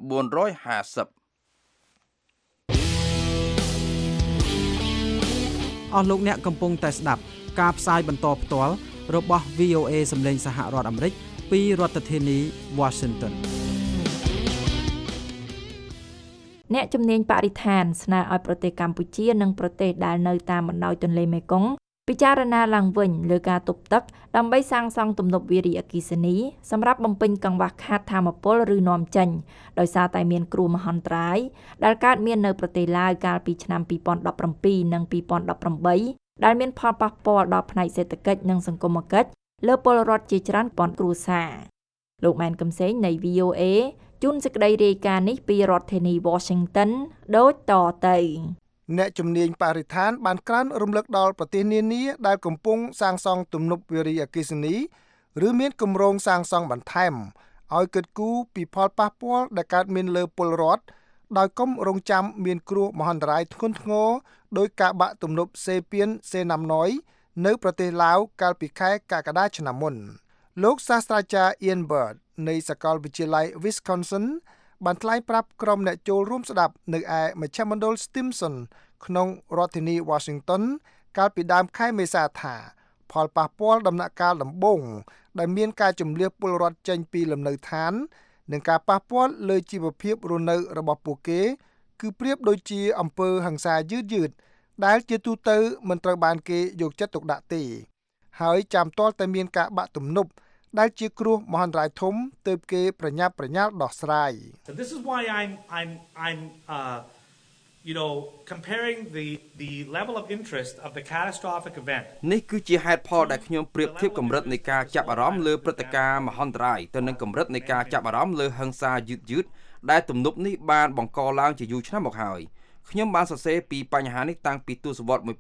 អស់លោកអ្នកកំពុងតែស្ដាប់ការផ្សាយបន្តផ្ទាល់របស់ VOA សម្លេងសហរដ្ឋអាមេរិកពីរដ្ឋធានី Washington អ្នកជំនាញបរិស្ថានស្នើឲ្យប្រទេសកម្ពុជានិងប្រទេសដែលនៅតាមបណ្ដោយទន្លេមេគង្គពិចារណាឡើងវិញលើការទប់ទឹកដើម្បីសាងសង់ទំនប់វារីអគ្គិសនីសម្រាប់បំពេញកង្វះខាតថាមពលឬនាំចេញដោយសារតែមានគ្រោះមហន្តរាយដែលកើតមាននៅប្រទេសឡាវកាលពីឆ្នាំ2017និង2018ដែលមានផលប៉ះពាល់ដល់ផ្នែកសេដ្ឋកិច្ចនិងសង្គមគិច្ចលើពលរដ្ឋជាច្រើនពាន់គ្រួសារលោកម៉ែនកំសែងនៃ VOA ជូនសេចក្តីរាយការណ៍នេះពីរដ្ឋធានី Washington ដូចតទៅអ្នកជំនាញបរិស្ថានបានក្រើនរំលឹកដល់ប្រទេសនានាដែលកំពុងសាងសង់ទំនប់វារីអគ្គិសនីឬមានគម្រោងសាងសង់បន្ថែមឲ្យគិតគូរពីផលប៉ះពាល់ដែលកើតមានលើពលរដ្ឋដោយកុំរងចាំមានគ្រោះមហន្តរាយធ្ងន់ធ្ងរដោយការបាក់ទំនប់សេពៀនសេណាំណយនៅប្រទេសឡាវកាលពីខែកក្កដាឆ្នាំមុនលោកសាស្ត្រាចារ្យ Ian Bird នៃសាកលវិទ្យាល័យ Wisconsin បានថ្លែងប្រាប់ក្រុមអ្នកចូលរួមស្ដាប់នៅឯមជ្ឈមណ្ឌល Stimson ក្នុងរដ្ឋធានី Washington កាលពីដើមខែមេសាថាផលប៉ះពាល់ដំណាក់កាលដំបូងដែលមានការជម្លៀសពលរដ្ឋចេញពីលំនៅឋាននិងការប៉ះពាល់លើជីវភាពរស់នៅរបស់ពួកគេគឺប្រៀបដូចជាអំពើហិង្សាយឺតៗដែលជាទូទៅមិនត្រូវបានគេយកចិត្តទុកដាក់ទេហើយចាំទាល់តែមានការបាក់ទំនប់ដែលជាគ្រោះមហន្តរាយធំទើបគេប្រញាប់ប្រញាល់ដោះស្រាយ So this is why I'm you know comparing the level of interest of the catastrophic event នេះគឺជាហេតុផលដែលខ្ញុំប្រៀបធៀបកម្រិតនៃការចាប់អារម្មណ៍លើព្រឹត្តិការណ៍មហន្តរាយទៅនឹងកម្រិតនៃការចាប់អារម្មណ៍លើហិង្សាយឺតៗដែលទំនប់នេះបានបង្កឡើងជាយូរឆ្នាំមកហើយខ្ញុំបានសរសេរពីបញ្ហានេះតាំងពីទសវត្សរ៍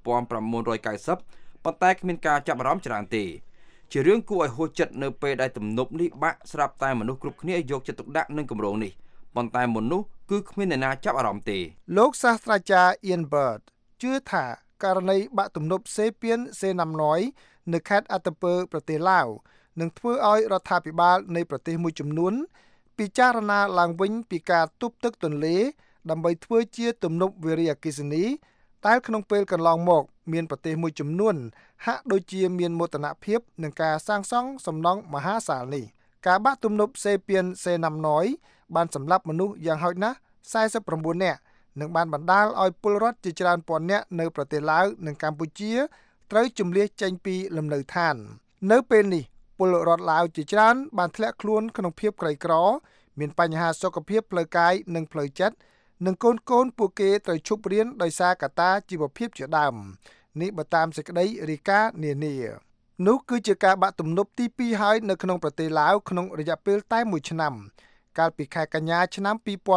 1990ប៉ុន្តែគ្មានការចាប់អារម្មណ៍ច្រើនទេជារឿងគួរឲ្យហួសចិត្តនៅពេលដែលទំនប់នេះបាក់ស្រាប់តែមនុស្សគ្រប់គ្នាយកចិត្តទុកដាក់នឹងគម្រោងនេះប៉ុន្តែមុននោះគឺគ្មានអ្នកណាចាប់អារម្មណ៍ទេលោកសាស្ត្រាចារ្យ Ian Bird ជឿថាករណីបាក់ទំនប់សេពៀនសេណាំណយនៅខេត្តអត្តពើប្រទេសឡាវនឹងធ្វើឲ្យរដ្ឋាភិបាលនៃប្រទេសមួយចំនួនពិចារណាឡើងវិញពីការទប់ទឹកទន្លេដើម្បីធ្វើជាទំនប់វារីអគ្គិសនីតែក្នុងពេលកន្លងមកមានប្រទេសមួយចំនួនហាក់ដូចជាមានមោទនភាពនឹងការសាងសង់សំណង់មហាសាលនេះការបាក់ទំនប់សេពៀនសេណាំណយបានសម្លាប់មនុស្សយ៉ាងហោចណាស់49នាក់និងបានបណ្ដាលឲ្យពលរដ្ឋជាច្រើនពាន់នាក់នៅប្រទេសឡាវនិងកម្ពុជាត្រូវជម្លៀសចេញពីលំនៅឋាននៅពេលនេះពលរដ្ឋឡាវជាច្រើនបានធ្លាក់ខ្លួនក្នុងភាពក្រីក្រមានបញ្ហាសុខភាពផ្លូវកាយនិងផ្លូវចិត្តនិងកូនពួកគេត្រូវឈប់រៀនដោយសារកត្តាជីវភាពជាដើមនេះបើតាមសេចក្តីរាយការណ៍នានានោះគឺជាការបាក់ទំនប់ទី2ហើយនៅក្នុងប្រទេសឡាវក្នុងរយៈពេលតែ1ឆ្នាំកាលពីខែកញ្ញាឆ្នាំ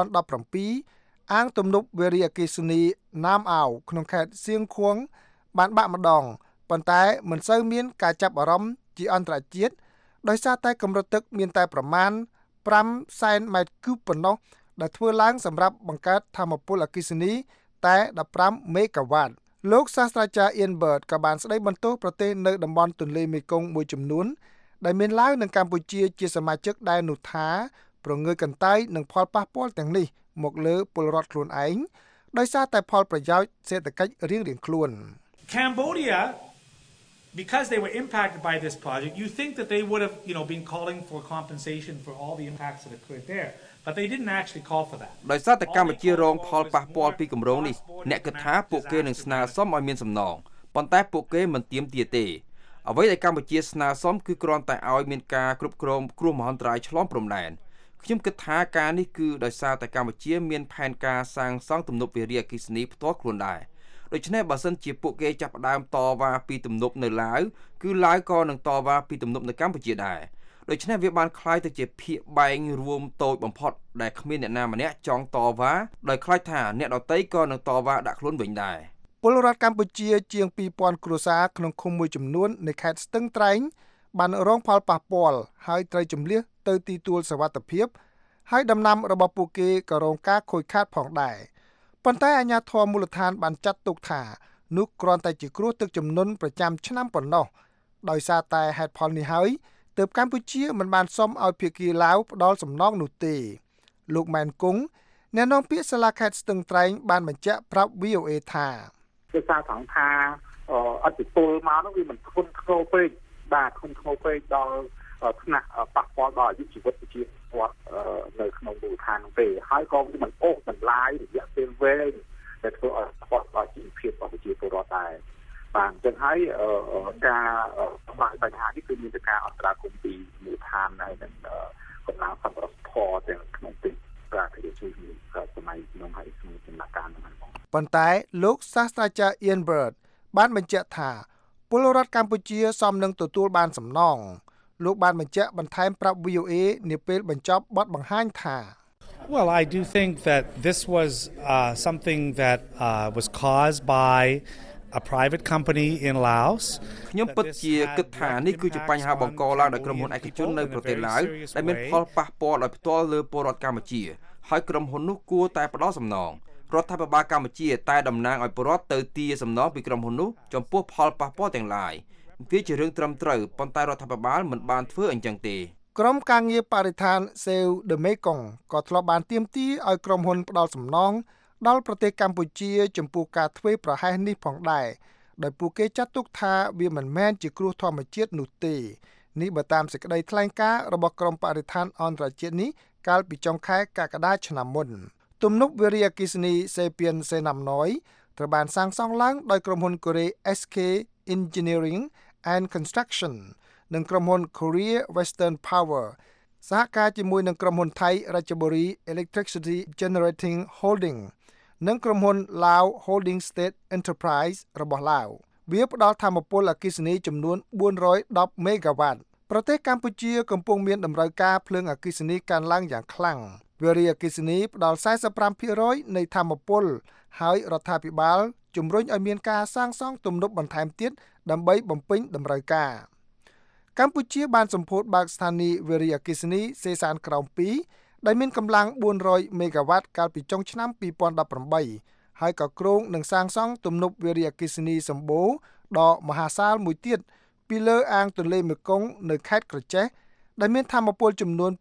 2017អាងទំនប់វារីអគ្គិសនីណាមអាវក្នុងខេត្តសៀងខួងបានបាក់ម្ដងប៉ុន្តែមិនសូវមានការចាប់អារម្មណ៍ជាអន្តរជាតិដោយសារតែកម្រិតទឹកមានតែប្រមាណ5សែនម៉ែត្រគូបប៉ុណ្ណោះដែលធ្វើឡើងសម្រាប់បង្កើតថាមពលអគ្គិសនីតែ15មេហ្គាវ៉ាត់លោកសាស្ត្រាចារ្យ Ian Bird ក៏បានស្ដីបន្ទោសប្រទេសនៅតំបន់ទន្លេមេគង្គមួយចំនួនដែលមានឡាវនិងកម្ពុជាជាសមាជិកដែរនោះថាប្រងើយកន្តើយនឹងផលប៉ះពាល់ទាំងនេះមកលើពលរដ្ឋខ្លួនឯងដោយសារតែផលប្រយោជន៍សេដ្ឋកិច្ចរៀងៗខ្លួន Cambodia because they were impacted by this project you think that they would have been calling for compensation for all the impacts that occurred there but they didn't actually call for that ដោយសារតែកម្ពុជារងផលប៉ះពាល់ពីគម្រោងនេះអ្នកគិតថាពួកគេនឹងស្នើសុំឲ្យមានសំណងប៉ុន្តែពួកគេមិនទាមទារទេអ្វីដែលកម្ពុជាស្នើសុំគឺគ្រាន់តែឲ្យមានការគ្រប់គ្រងគ្រោះមហន្តរាយឆ្លងព្រំដែនខ្ញុំគិតថាការនេះគឺដោយសារតែកម្ពុជាមានផែនការសាងសង់ទំនប់វារីអគ្គិសនីផ្ទាល់ខ្លួនដែរដូច្នេះបើសិនជាពួកគេចាប់ផ្ដើមតវ៉ាពីទំនប់នៅឡាវគឺឡាវក៏នឹងតវ៉ាពីទំនប់នៅកម្ពុជាដែរដូច្នេះវាបានคล้ายទៅជាភាគបែងរួមតូចបំផុតដែលគ្មានអ្នកណាម្នាក់ចង់តវ៉ាដោយខ្លាចថាអ្នកដទៃក៏នឹងតវ៉ាដាក់ខ្លួនវិញដែរពលរដ្ឋកម្ពុជាជាង 2000 គ្រួសារក្នុងឃុំមួយចំនួននៃខេត្តស្ទឹងត្រែងបានរងផលប៉ះពាល់ហើយត្រូវជម្លៀសទៅទីទួលសុវត្ថិភាពហើយដំណាំរបស់ពួកគេក៏រងការខូចខាតផងដែរប៉ុន្តែអាជ្ញាធរមូលដ្ឋានបានចាត់ទុកថានោះគ្រាន់តែជាគ្រោះទឹកជំនន់ប្រចាំឆ្នាំប៉ុណ្ណោះដោយសារតែហេតុផលនេះហើយទើបកម្ពុជាមិនបានសុំឲ្យភាគីឡាវផ្ដល់សំណងនោះទេលោកម៉ែនគង់អ្នកនាំពាក្យសាលាខេត្តស្ទឹងត្រែងបានបញ្ជាក់ប្រាប់ VOA ថាដោយសារត្រង់ថាអតិពលមកនោះវាមិនធ្ងន់ធ្ងរពេកបាទធ្ងន់ធ្ងរពេកដល់ថ្នាក់ប៉ះពាល់ដល់អាយុជីវិតប្រជាពលរដ្ឋនៅក្នុងមូលដ្ឋាននោះទេហើយក៏វាមិនអូសបន្លាយរយៈពេលវែងដែលធ្វើឲ្យប៉ះពាល់ជីវភាពរបស់ប្រជាពលរដ្ឋដែរបាទអញ្ចឹងហើយការសម្រាប់បញ្ហានេះគឺមានតែការអន្តរាគមន៍ពីមូលដ្ឋានហើយនិងកម្លាំងសម្រាប់ធរទាំងក្នុងទីប្រាក់ជាជួយសម័យក្នុងហើយក្នុងដំណាក់កាលហ្នឹងប៉ុន្តែលោកសាស្ត្រាចារ្យ Ian Bird បានបញ្ជាក់ថាពលរដ្ឋកម្ពុជាសមនឹងទទួលបានសំណងលោកបានបញ្ជាក់បន្ថែមប្រាប់ VOA នាពេលបញ្ចប់បទបង្ហាញថា Well, I do think that this was something that was caused by a private company in Laos ខ្ញុំពិតជាគិតថានេះគឺជាបញ្ហាបង្កឡើងដោយក្រុមហ៊ុនឯកជននៅប្រទេសឡាវដែលមានផលប៉ះពាល់ដោយផ្ទាល់លើពលរដ្ឋកម្ពុជាហើយក្រុមហ៊ុននោះគួរតែផ្ដល់សំណងរដ្ឋាភិបាលកម្ពុជាតែតំណាងឲ្យពលរដ្ឋទៅទារសំណងពីក្រុមហ៊ុននោះចំពោះផលប៉ះពាល់ទាំងឡាយវាជារឿងត្រឹមត្រូវប៉ុន្តែរដ្ឋាភិបាលមិនបានធ្វើអញ្ចឹងទេក្រុមការងារបរិស្ថាន Save the Mekong ក៏ធ្លាប់បានទាមទារឲ្យក្រុមហ៊ុនផ្ដល់សំណងដល់ប្រទេសកម្ពុជាចំពោះការធ្វេសប្រហែសនេះផងដែរដោយពួកគេចាត់ទុកថាវាមិនមែនជាគ្រោះធម្មជាតិនោះទេនេះបើតាមសេចក្តីថ្លែងការណ៍របស់ក្រុមបរិស្ថានអន្តរជាតិនេះកាលពីចុងខែកក្កដាឆ្នាំមុនទំនប់វារីអគ្គិសនីសេពីនសេណាំណយត្រូវបានសាងសង់ឡើងដោយក្រុមហ៊ុនកូរ៉េ SK Engineering and Construction និងក្រុមហ៊ុន Korea Western Power សហការជាមួយនឹងក្រុមហ៊ុនថៃ Ratchaburi Electricity Generating Holding និងក្រុមហ៊ុន Lao Holding State Enterprise របស់ឡាវវាផ្ដល់ថាមពលអគ្គិសនីចំនួន410មេហ្គាវ៉ាត់ប្រទេសកម្ពុជាកំពុងមានតម្រូវការភ្លើងអគ្គិសនីកើនឡើងយ៉ាងខ្លាំងវារីអគ្គិសនីផ្ដល់ 45% នៃថាមពលហើយរដ្ឋាភិបាលជំរុញឲ្យមានការសាងសង់ទំនប់បន្ថែមទៀតដើម្បីបំពេញតម្រូវការកម្ពុជាបានសម្ពោធបើកស្ថានីយ៍វារីអគ្គិសនីសេសានក្រោម2ដែលមានកម្លាំង400មេហ្គាវ៉ាត់កាលពីចុងឆ្នាំ2018ហើយក៏គ្រោងនឹងសាងសង់ទំនប់វារីអគ្គិសនីសម្បូរដ៏មហាសាលមួយទៀតពីលើអាងទន្លេមេគង្គនៅខេត្តក្រចេះដែលមានថាមពលចំនួន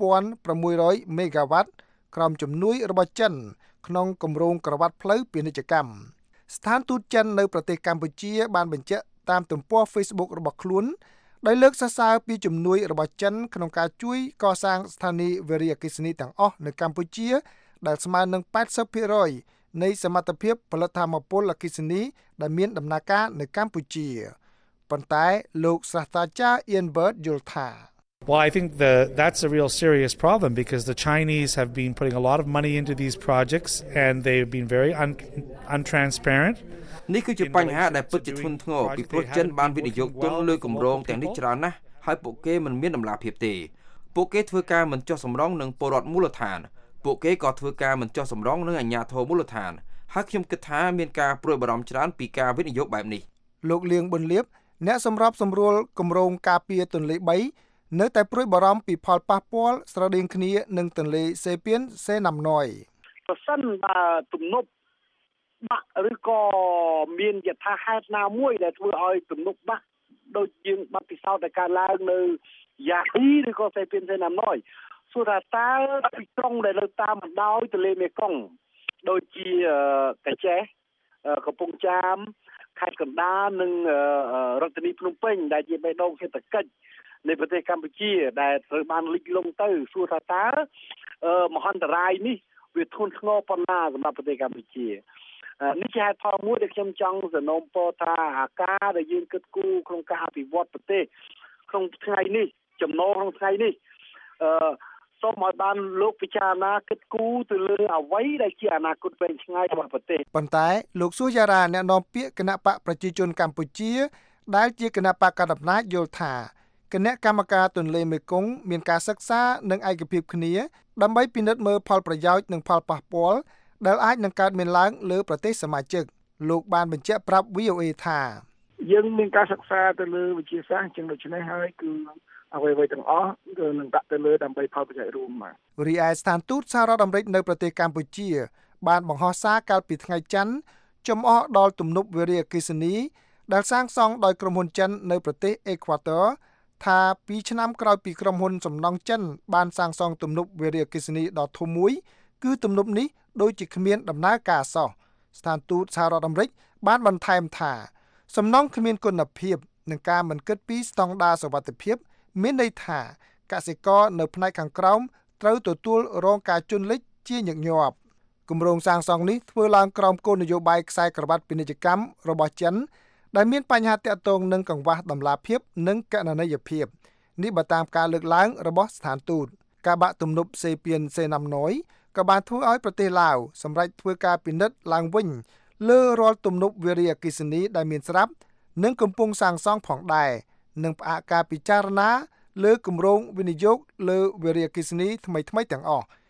2600មេហ្គាវ៉ាត់ក្រោមជំនួយរបស់ចិនក្នុងគម្រោងក្រវ៉ាត់ផ្លូវពាណិជ្ជកម្មស្ថានទូតចិននៅប្រទេសកម្ពុជាបានបញ្ជាក់តាមទំព័រ Facebook របស់ខ្លួនដោយលើកសរសើរពីជំនួយរបស់ចិនក្នុងការជួយកសាងស្ថានីយ៍វារីអគ្គិសនីទាំងអស់នៅកម្ពុជាដែលស្មើនឹង 80% នៃសមត្ថភាពផលិតថាមពលអគ្គិសនីដែលមានដំណើរការនៅកម្ពុជាប៉ុន្តែលោកសាស្ត្រាចារ្យ Ian Bird យល់ថា Well, I think that's a real serious problem because the Chinese have been putting a lot of money into these projects and they've been very untransparent. នេះគឺជាបញ្ហាដែលពិតជាធ្ងន់ធ្ងរពីព្រោះចិនបានវិនិយោគទុនលើគម្រោងទាំងនេះច្រើនណាស់ហើយពួកគេមិនមានតម្លាភាពទេពួកគេធ្វើការមិនចុះសម្រុងនឹងពលរដ្ឋមូលដ្ឋានពួកគេក៏ធ្វើការមិនចុះសម្រុងនឹងអាជ្ញាធរមូលដ្ឋានហើយខ្ញុំគិតថាមានការព្រួយបារម្ភច្រើនពីការវិនិយោគបែបនេះលោកលៀងប៊ុនលៀបអ្នកសម្របសម្រួលគម្រោងការពារទន្លេ3នៅតែព្រួយបារម្ភពីផលប៉ះពាល់ស្រដៀងគ្នានឹងទន្លេសេពីនសេណាំណយប្រសិនបើទំនប់បាក់ឬក៏មានយថាហេតុណាមួយដែលធ្វើឲ្យទំនប់បាក់ដូចយើងបាត់ពិសោធន៍ដែលកើតឡើងនៅយ៉ាហ៊ីឬក៏សេពីនសេណាំណយសួរថាតើទីក្រុងដែលនៅតាមបណ្ដោយទន្លេមេគង្គដូចជាកាចេះកំពង់ចាមខេត្តកណ្ដាលនិងរដ្ឋធានីភ្នំពេញដែលជាបេះដូងសេដ្ឋកិច្ចនៃប្រទេសកម្ពុជាដែលត្រូវបានលិចលង់ទៅសួរថាតើមហន្តរាយនេះវាធ្ងន់ធ្ងរប៉ុណ្ណាសម្រាប់ប្រទេសកម្ពុជានេះជាហេតុផលមួយដែលខ្ញុំចង់សនំពរថាអាការដែលយើងគិតគូរក្នុងការអភិវឌ្ឍប្រទេសក្នុងថ្ងៃនេះចំណូលក្នុងថ្ងៃនេះសូមឲ្យបានលោកពិចារណាគិតគូរទៅលើអ្វីដែលជាអនាគតវែងឆ្ងាយរបស់ប្រទេសប៉ុន្តែលោកសុយារ៉ាអ្នកនាំពាក្យគណៈបកប្រជាជនកម្ពុជាដែលជាគណៈបកកណ្ដាលអំណាចយល់ថាគណៈកម្មការទន្លេមេគង្គមានការសិក្សានិងឯកភាពគ្នាដើម្បីពិនិត្យមើលផលប្រយោជន៍និងផលប៉ះពាល់ដែលអាចនឹងកើតមានឡើងលើប្រទេសសមាជិកលោកបានបញ្ជាក់ប្រាប់ VOA ថាយើងមានការសិក្សាទៅលើវិទ្យាសាស្ត្រជាងដូច្នេះហើយគឺអ្វីៗទាំងអស់គឺនឹងដាក់ទៅលើដើម្បីផលប្រយោជន៍រួមមករីឯស្ថានទូតសហរដ្ឋអាមេរិកនៅប្រទេសកម្ពុជាបានបង្ហោះសារកាលពីថ្ងៃច័ន្ទចំអកដល់ទំនប់វារីអគ្គិសនីដែលសាងសង់ដោយក្រុមហ៊ុនចិននៅប្រទេសអេក្វាទ័រថា2ឆ្នាំក្រោយពីក្រុមហ៊ុនសំណង់ចិនបានសាងសង់ទំនប់វារីអគ្គិសនីដ៏ធំមួយគឺទំនប់នេះដូចជាគ្មានដំណើរការសោះស្ថានទូតសហរដ្ឋអាមេរិកបានបន្ថែមថាសំណង់គ្មានគុណភាពនិងការមិនគិតពីស្តង់ដារសុវត្ថិភាពមានន័យថាកសិករនៅផ្នែកខាងក្រោមត្រូវទទួលរងការជន់លិចជាញឹកញាប់គម្រោងសាងសង់នេះធ្វើឡើងក្រោមគោលនយោបាយខ្សែក្រវ៉ាត់ពាណិជ្ជកម្មរបស់ចិនដែលមានបញ្ហាទាក់ទងនឹងកង្វះតម្លាភាពនិងកណន័យភាពនេះបើតាមការលើកឡើងរបស់ស្ថានទូតការបាក់ទំនប់សេពីនសេណាំណយក៏បានធ្វើឲ្យប្រទេសឡាវសម្រេចធ្វើការពិនិត្យឡើងវិញលើរាល់ទំនប់វារីអគ្គិសនីដែលមានស្រាប់និងកំពុងសាងសង់ផងដែរនិងផ្អាកការពិចារណាលើគម្រោងវិនិយោគលើវារីអគ្គិសនីថ្មីៗទាំងអស់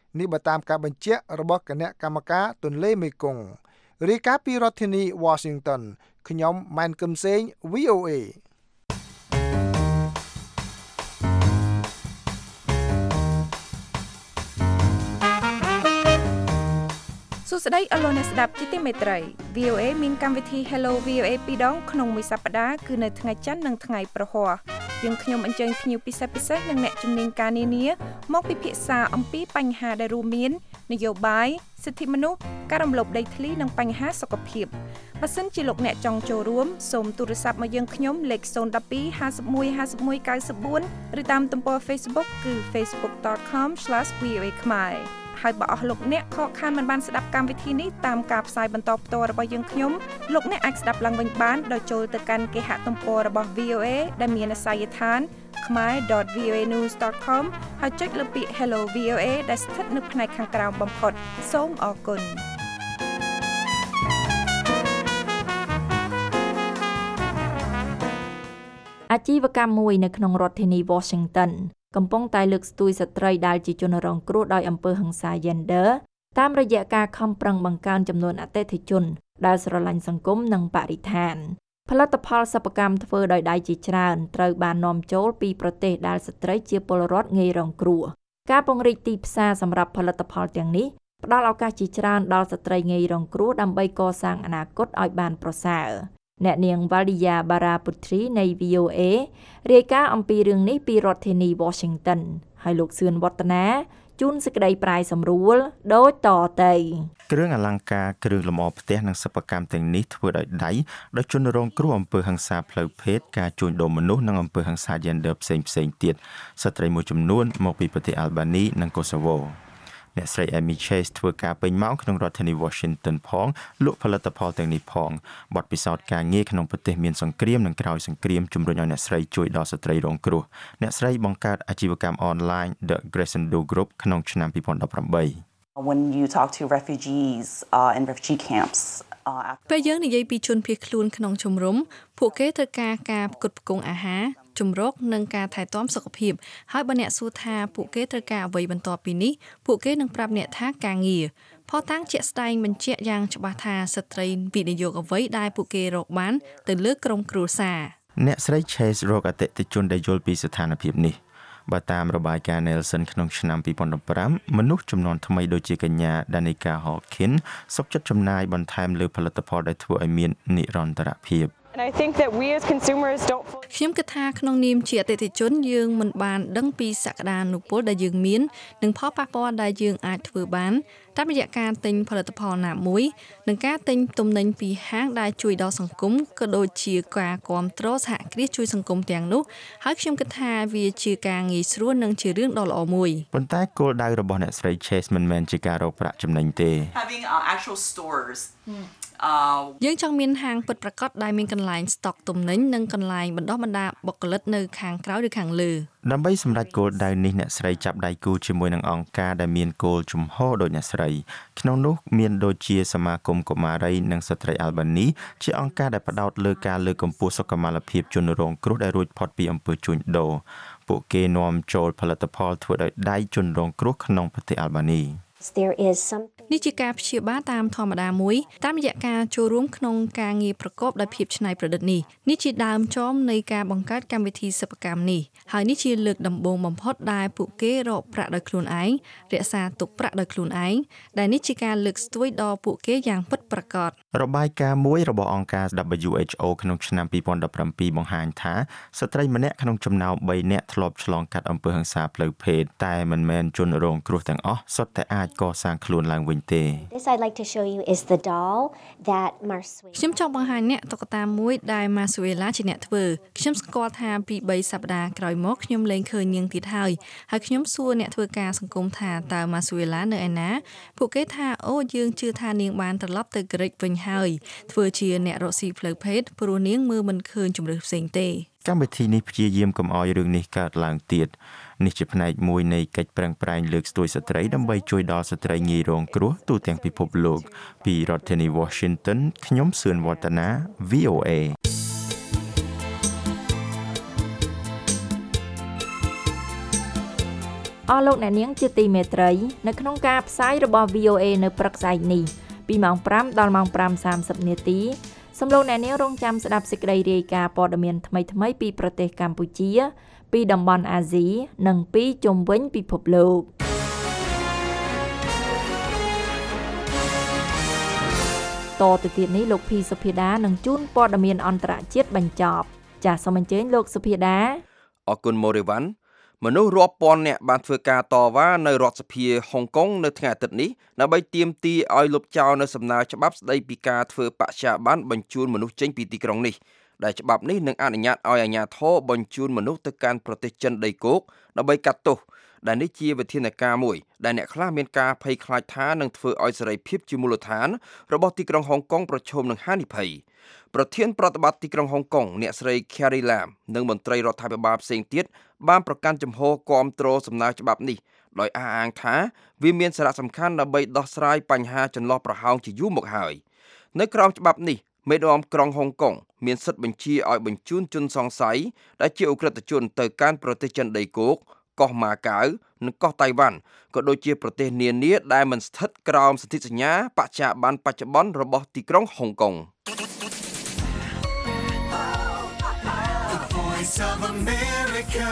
នេះបើតាមការបញ្ជាក់របស់គណៈកម្មការទន្លេមេគង្គរាយការណ៍ពីរដ្ឋធានី Washington ខ្ញុំម៉ែនកឹមសេង VOA សួស្តីអស់លោកអ្នកស្ដាប់ជាទីមេត្រី VOA មានកម្មវិធី Hello VOA ពីរដងក្នុងមួយសប្តាហ៍គឺនៅថ្ងៃច័ន្ទនិងថ្ងៃប្រហ័សយើងខ្ញុំអញ្ជើញភ្ញៀវពិសេសនិងអ្នកជំនាញការនានាមកពិភាក្សាអំពីបញ្ហាដែលរួមមាននយោបាយសិទ្ធិមនុស្សការរំលោភដីធ្លីនិងបញ្ហាសុខភាពបើសិនជាលោកអ្នកចង់ចូលរួមសូមទូរស័ព្ទមកយើងខ្ញុំលេខ012 51 51 94ឬតាមទំព័រ Facebook គឺ facebook.com/voa ខ្មែរហើយបើអស់លោកអ្នកខកខានមិនបានស្ដាប់កម្មវិធីនេះតាមការផ្សាយបន្តផ្ទាល់របស់យើងខ្ញុំលោកអ្នកអាចស្ដាប់ឡើងវិញបានដោយចូលទៅកាន់គេហទំព័ររបស់ VOA ដែលមានអាសយដ្ឋាន khmer.voanews.com ហើយចុចលើពាក្យ Hello VOA ដែលស្ថិតនៅផ្នែកខាងក្រោមបំផុតសូមអរគុណអាជីវកម្មមួយនៅក្នុងរដ្ឋធានី Washingtonកំពុងតែលើកស្ទួយស្ត្រីដែលជាជនរងគ្រោះដោយអំពើហិង្សា gender តាមរយៈការខំប្រឹងបង្កើនចំនួនអតិថិជនដែលស្រឡាញ់សង្គមនិងបរិស្ថានផលិតផលសិប្បកម្មធ្វើដោយដៃជាច្រើនត្រូវបាននាំចូលពីប្រទេសដែលស្ត្រីជាពលរដ្ឋងាយរងគ្រោះការពង្រីកទីផ្សារសម្រាប់ផលិតផលទាំងនេះផ្ដល់ឱកាសជាច្រើនដល់ស្ត្រីងាយរងគ្រោះដើម្បីកសាងអនាគតឲ្យបានប្រសើរអ្នកនាង Valdia Baraputri នៃ VOA រាយការណ៍អំពីរឿងនេះពីរដ្ឋធានី Washington ហើយលោកសឿនវឌ្ឍនាជូនសេចក្តីប្រាយសម្រួលដូចតទៅគ្រឿងអលង្ការគ្រឿងលម្អផ្ទះនិងសិប្បកម្មទាំងនេះធ្វើដោយដៃដោយជនរងគ្រោះអំពើហិង្សាផ្លូវភេទការជួញដូរមនុស្សនិងអំពើហិង្សា gender ផ្សេងទៀតស្ត្រីមួយចំនួនមកពីប្រទេសអាល់បានីនិងកូសាវ៉ូអ្នកស្រី Amy Chase ធ្វើការពេញម៉ោងក្នុងរដ្ឋធានី Washington ផងលក់ផលិតផលទាំងនេះផងបទពិសោធន៍ការងារក្នុងប្រទេសមានសង្គ្រាមនិងក្រោយសង្គ្រាមជំរុញឲ្យអ្នកស្រីជួយដល់ស្ត្រីរងគ្រោះអ្នកស្រីបង្កើតអាជីវកម្មអនឡាញ The Crescendo Group ក្នុងឆ្នាំ2018 When you talk to refugees in refugee camps ពេលយើងនិយាយពីជនភៀសខ្លួនក្នុងជំរំពួកគេត្រូវការផ្គត់ផ្គង់អាហារជំរកនិងការថែទាំសុខភាពហើយបើអ្នកសួរថាពួកគេត្រូវការអ្វីបន្ទាប់ពីនេះពួកគេនឹងប្រាប់អ្នកថាការងារផតាំងជាក់ស្ដែងបញ្ជាក់យ៉ាងច្បាស់ថាស្ត្រីវិនិយោគអ្វីដែលពួកគេរកបានទៅលើក្រុមគ្រួសារអ្នកស្រី Chase រកអតិថិជនដែលយល់ពីស្ថានភាពនេះបើតាមរបាយការណ៍ Nielsen ក្នុងឆ្នាំ2015មនុស្សចំនួនថ្មីដូចជាកញ្ញា Danica Hawkins សុខចិត្តចំណាយបន្ថែមលើផលិតផលដែលធ្វើឲ្យមាននិរន្តរភាព And I think that we as consumers don't ខ្ញុំគិតថាក្នុងនាមជាអតិថិជនយើងមិនបានដឹងពីសក្តានុពលដែលយើងមាននិងផលប៉ះពាល់ដែលយើងអាចធ្វើបានតាមរយៈការទិញផលិតផលណាមួយនិងការទិញទំនិញពីហាងដែលជួយដល់សង្គមក៏ដូចជាការគាំទ្រសហគ្រាសជួយសង្គមទាំងនោះហើយខ្ញុំគិតថាវាជាការងាយស្រួលនិងជារឿងដ៏ល្អមួយប៉ុន្តែគោលដៅរបស់អ្នកស្រី Chase មិនមែនជាការរកប្រាក់ចំណេញទេ Having actual stores យើងចង់មានហាងពិតប្រាកដដែលមានកន្លែងស្តុកទំនិញនិងកន្លែងបណ្ដុះបណ្ដាលបុគ្គលិកនៅខាងក្រៅឬខាងលើដើម្បីសម្រេចគោលដៅនេះអ្នកស្រីចាប់ដៃគូជាមួយនឹងអង្គការដែលមានគោលជំហរដូចអ្នកស្រីក្នុងនោះមានដូចជាសមាគមកុមារីនិងស្ត្រីអាល់បានីជាអង្គការដែលផ្ដោតលើការលើកកម្ពស់សុខុមាលភាពជនរងគ្រោះដែលរួចផុតពីអំពើជួញដូរពួកគេនាំចូលផលិតផលធ្វើដោយដៃជនរងគ្រោះក្នុងប្រទេសអាល់បានីនេះជាការព្យាបាលតាមធម្មតាមួយតាមរយៈការចូលរួមក្នុងការងារប្រកបដោយភាពច្នៃប្រឌិតនេះជាដើមចមនៃការបង្កើតកម្មវិធីសិប្បកម្មនេះហើយនេះជាលើកដំបូងបំផុតដែលពួកគេរកប្រាក់ដោយខ្លួនឯងរក្សាទុកប្រាក់ដោយខ្លួនឯងដែលនេះជាការលើកស្ទួយដល់ពួកគេយ៉ាងពិតប្រាកដរបាយការណ៍មួយរបស់អង្គការ WHO ក្នុងឆ្នាំ2017បង្ហាញថាស្ត្រីម្នាក់ក្នុងចំណោម3នាក់ធ្លាប់ឆ្លងកាត់អំពើហិង្សាផ្លូវភេទតែមិនមែនជនរងគ្រោះទាំងអស់សុទ្ធតែអាចកសាងខ្លួនឡើងវិញទេ This I'd like to show you is the doll that Marsuela ខ្ញុំចង់បង្ហាញអ្នកតុក្កតាមួយដែល Marsuela ជាអ្នកធ្វើខ្ញុំស្គាល់ថាពី3សប្តាហ៍ក្រោយមកខ្ញុំលែងឃើញនាងទៀតហើយខ្ញុំសួរអ្នកធ្វើការសង្គមថាតើ Marsuela នៅឯណាពួកគេថាអូយើងជឿថានាងបានត្រឡប់ទៅក្រិចវិញហើយធ្វើជាអ្នករកស៊ីផ្លូវភេទព្រោះនាងមើលមិនឃើញជំរឿនផ្សេងទេកម្មវិធីនេះព្យាយាមកុំឲ្យរឿងនេះកើតឡើងទៀតនេះជាផ្នែកមួយនៃកិច្ចប្រឹងប្រែងលើកស្ទួយស្ត្រីដើម្បីជួយដល់ស្ត្រីងាយរងគ្រោះទូទាំងពិភពលោកពីរដ្ឋធានី Washington ខ្ញុំសឿនវឌ្ឍនា VOA អស់លោកអ្នកនាងជាទីមេត្រីនៅក្នុងការផ្សាយរបស់ VOA នៅព្រឹកស្អែកនេះពីម៉ោង5ដល់ម៉ោង 5:30 នាទីសូមលោកអ្នកនាងរងចាំស្ដាប់សេចក្តីរាយការណ៍ព័ត៌មានថ្មីៗពីប្រទេសកម្ពុជាពីតំបន់អាស៊ីនិងពីជុំវិញពិភពលោកតទៅទៀតនេះលោកភីសុភាដានឹងជូនព័ត៌មានអន្តរជាតិបញ្ចប់ចាសសូមអញ្ជើញលោកសុភាដាអរគុណម៉ូរីវ៉ាន់មនុស្សរាប់ពាន់នាក់បានធ្វើការតវ៉ានៅរដ្ឋសភាហុងកុងនៅថ្ងៃអាទិត្យនេះដើម្បីទាមទារឲ្យលុបចោលនៅសំណើច្បាប់ស្តីពីការធ្វើបច្ចាប័នបញ្ជូនមនុស្សចេញពីទីក្រុងនេះដែលច្បាប់នេះនឹងអនុញ្ញាតឲ្យអាជ្ញាធរបញ្ជូនមនុស្សទៅកាន់ប្រទេសចិនដីគោកដើម្បីកាត់ទោសដែលនេះជាវិធានការមួយដែលអ្នកខ្លះមានការភ័យខ្លាចថានឹងធ្វើឲ្យសេរីភាពជាមូលដ្ឋានរបស់ទីក្រុងហុងកុងប្រឈមនឹងហានិភ័យប្រធានប្រតិបត្តិទីក្រុងហុងកុងអ្នកស្រី Carrie Lam និងមន្ត្រីរដ្ឋាភិបាលផ្សេងទៀតបានប្រកាន់ជំហរគាំទ្រសំណើច្បាប់នេះដោយអះអាងថាវាមានសារៈសំខាន់ដើម្បីដោះស្រាយបញ្ហាចន្លោះប្រហោងជាយូរមកហើយនៅក្រោមច្បាប់នេះមេដឹកនាំក្រុងហុងកុងមានសិទ្ធិបញ្ជាឲ្យបញ្ជូនជនសង្ស័យដែលជាអ ுக ្រិតជនទៅកាន់ប្រទេសចិនដីគោកកោះម៉ាកាវនិងកោះតៃវ៉ាន់ក៏ដូចជាប្រទេសនានាដែលមិនស្ថិតក្រោមសន្ធិសញ្ញាបច្ចាប័នបច្ចុប្បន្នរបស់ទីក្រុងហុងកុង Voice of America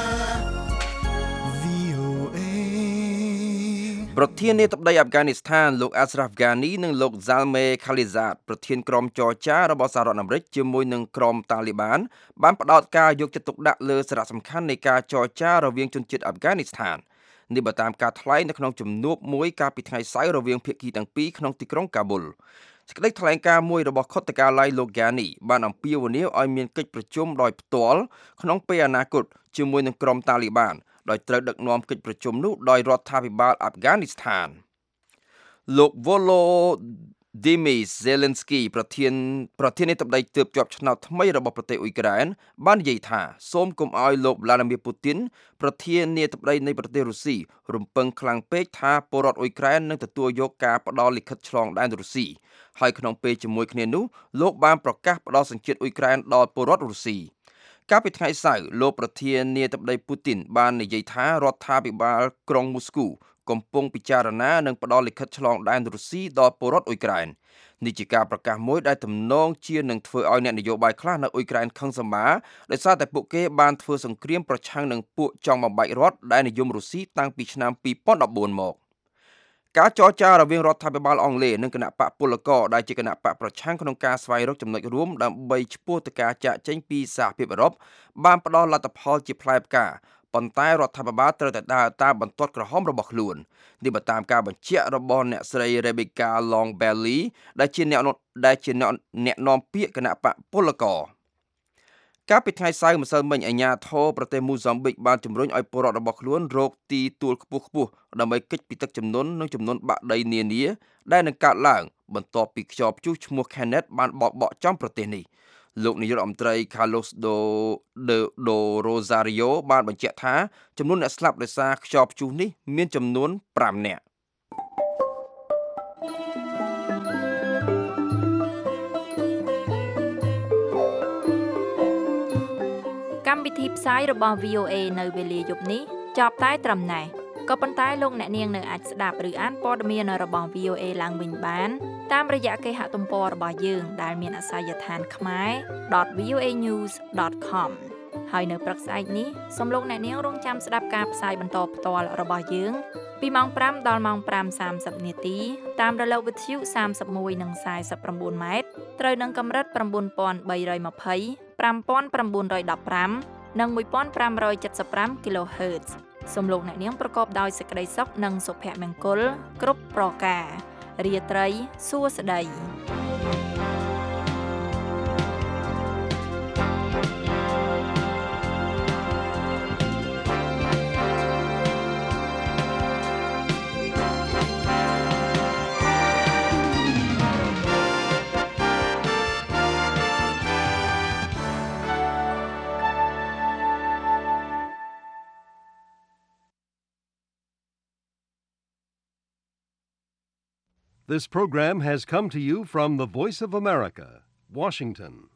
VOA ប្រធានាធិបតីអាហ្វហ្គានីស្ថានលោក Ashraf Ghani និងលោក Zalmay Khalilzad ប្រធានក្រុមចរចារបស់សហរដ្ឋអាមេរិកជាមួយនឹងក្រុមតាលីបានបានផ្ដោតការយកចិត្តទុកដាក់លើសារៈសំខាន់នៃការចរចារវាងជនជាតិអាហ្វហ្គានីស្ថាននេះបើតាមការថ្លែងនៅក្នុងជំនួបមួយកាលពីថ្ងៃសៅរ៍រវាងភាគីទាំងពីរក្នុងទីក្រុងកាប៊ុលសេចក្តីថ្លែងការណ៍មួយរបស់ខុទ្ទកាល័យលោក Ghani បានអំពាវនាវឲ្យមានកិច្ចប្រជុំដោយផ្ទាល់ក្នុងពេលអនាគតជាមួយនឹងក្រុមតាលីបានដោយត្រូវដឹកនាំកិច្ចប្រជុំនោះដោយរដ្ឋាភិបាលអាហ្វហ្គានីស្ថានលោក Volodymyr Zelensky ប្រធានាធិបតីទើបជាប់ឆ្នោតថ្មីរបស់ប្រទេសអ៊ុយក្រែនបាននិយាយថាសូមកុំឲ្យលោក Vladimir Putin ប្រធានាធិបតីនៃប្រទេសរុស្ស៊ីរំពឹងខ្លាំងពេកថាពលរដ្ឋអ៊ុយក្រែននឹងទទួលយកការផ្ដល់លិខិតឆ្លងដែនរុស្ស៊ីហើយក្នុងពេលជាមួយគ្នានោះលោកបានប្រកាសផ្ដល់សញ្ជាតិអ៊ុយក្រែនដល់ពលរដ្ឋរុស្ស៊ីកាលពីថ្ងៃសៅរ៍លោកប្រធានាធិបតីពូទីនបាននិយាយថារដ្ឋាភិបាលក្រុងមូស្គូកំពុងពិចារណានិងផ្ដល់លិខិតឆ្លងដែនរុស្ស៊ីដល់ពលរដ្ឋអ៊ុយក្រែននេះជាការប្រកាសមួយដែលទំនងជានឹងធ្វើឲ្យអ្នកនយោបាយខ្លះនៅអ៊ុយក្រែនខឹងសម្បាដោយសារតែពួកគេបានធ្វើសង្គ្រាមប្រឆាំងនឹងពួកចង់បំបែករដ្ឋដែលនិយមរុស្ស៊ីតាំងពីឆ្នាំ2014មកការចរចារវាងរដ្ឋាភិបាលអង់គ្លេសនិងគណៈបកពលករដែលជាគណៈបកប្រឆាំងក្នុងការស្វែងរកចំណុចរួមដើម្បីឈ្មោះទៅការចាកចេញពីសហភាពអឺរ៉ុបបានផ្ដល់លទ្ធផលជាផ្លែផ្កាប៉ុន្តែរដ្ឋាភិបាលត្រូវតែដើរតាមបន្ទាត់ក្រហមរបស់ខ្លួននេះបើតាមការបញ្ជាក់របស់អ្នកស្រី Rebecca Long Bailey ដែលជាអ្នកនាំពាក្យគណៈបកពលករកាលពីថ្ងៃសៅរ៍ម្សិលមិញអាជ្ញាធរប្រទេសមូហ្សាំប៊ិកបានជំរុញឲ្យពលរដ្ឋរបស់ខ្លួនរកទីទួលខ្ពស់ៗដើម្បីគេចពីទឹកជំនន់និងចំនួនបាក់ដីនានាដែលនឹងកើតឡើងបន្ទាប់ពីខ្យល់ព្យុះឈ្មោះ Kenneth បានបក់ចំប្រទេសនេះលោកនាយករដ្ឋមន្ត្រី Carlos do Rosario បានបញ្ជាក់ថាចំនួនអ្នកស្លាប់ដោយសារខ្យល់ព្យុះនេះមានចំនួន5នាក់កម្មវិធីផ្សាយរបស់ VOA នៅវេលាយប់នេះចប់តែត្រឹមណេះក៏ប៉ុន្តែលោកអ្នកនាងនៅអាចស្ដាប់ឬអានព័ត៌មានរបស់ VOA ឡើងវិញបានតាមរយៈគេហទំព័ររបស់យើងដែលមានអាសយដ្ឋានkhmer.voanews.com ហើយនៅព្រឹកស្អែកនេះសូមលោកអ្នកនាងរងចាំស្ដាប់ការផ្សាយបន្តផ្ទាល់របស់យើងពីម៉ោង5ដល់ម៉ោង 5:30 នាទីតាមរលកវិទ្យុ31និង49ម៉ែត្រត្រូវនឹងកម្រិត 9320 5915 និង 1575 kHz សូមលោកអ្នកនាងប្រកបដោយសេចក្តីសុខនិងសុភមង្គលគ្រប់ប្រការរាត្រីសួស្តី This program has come to you from the Voice of America, Washington.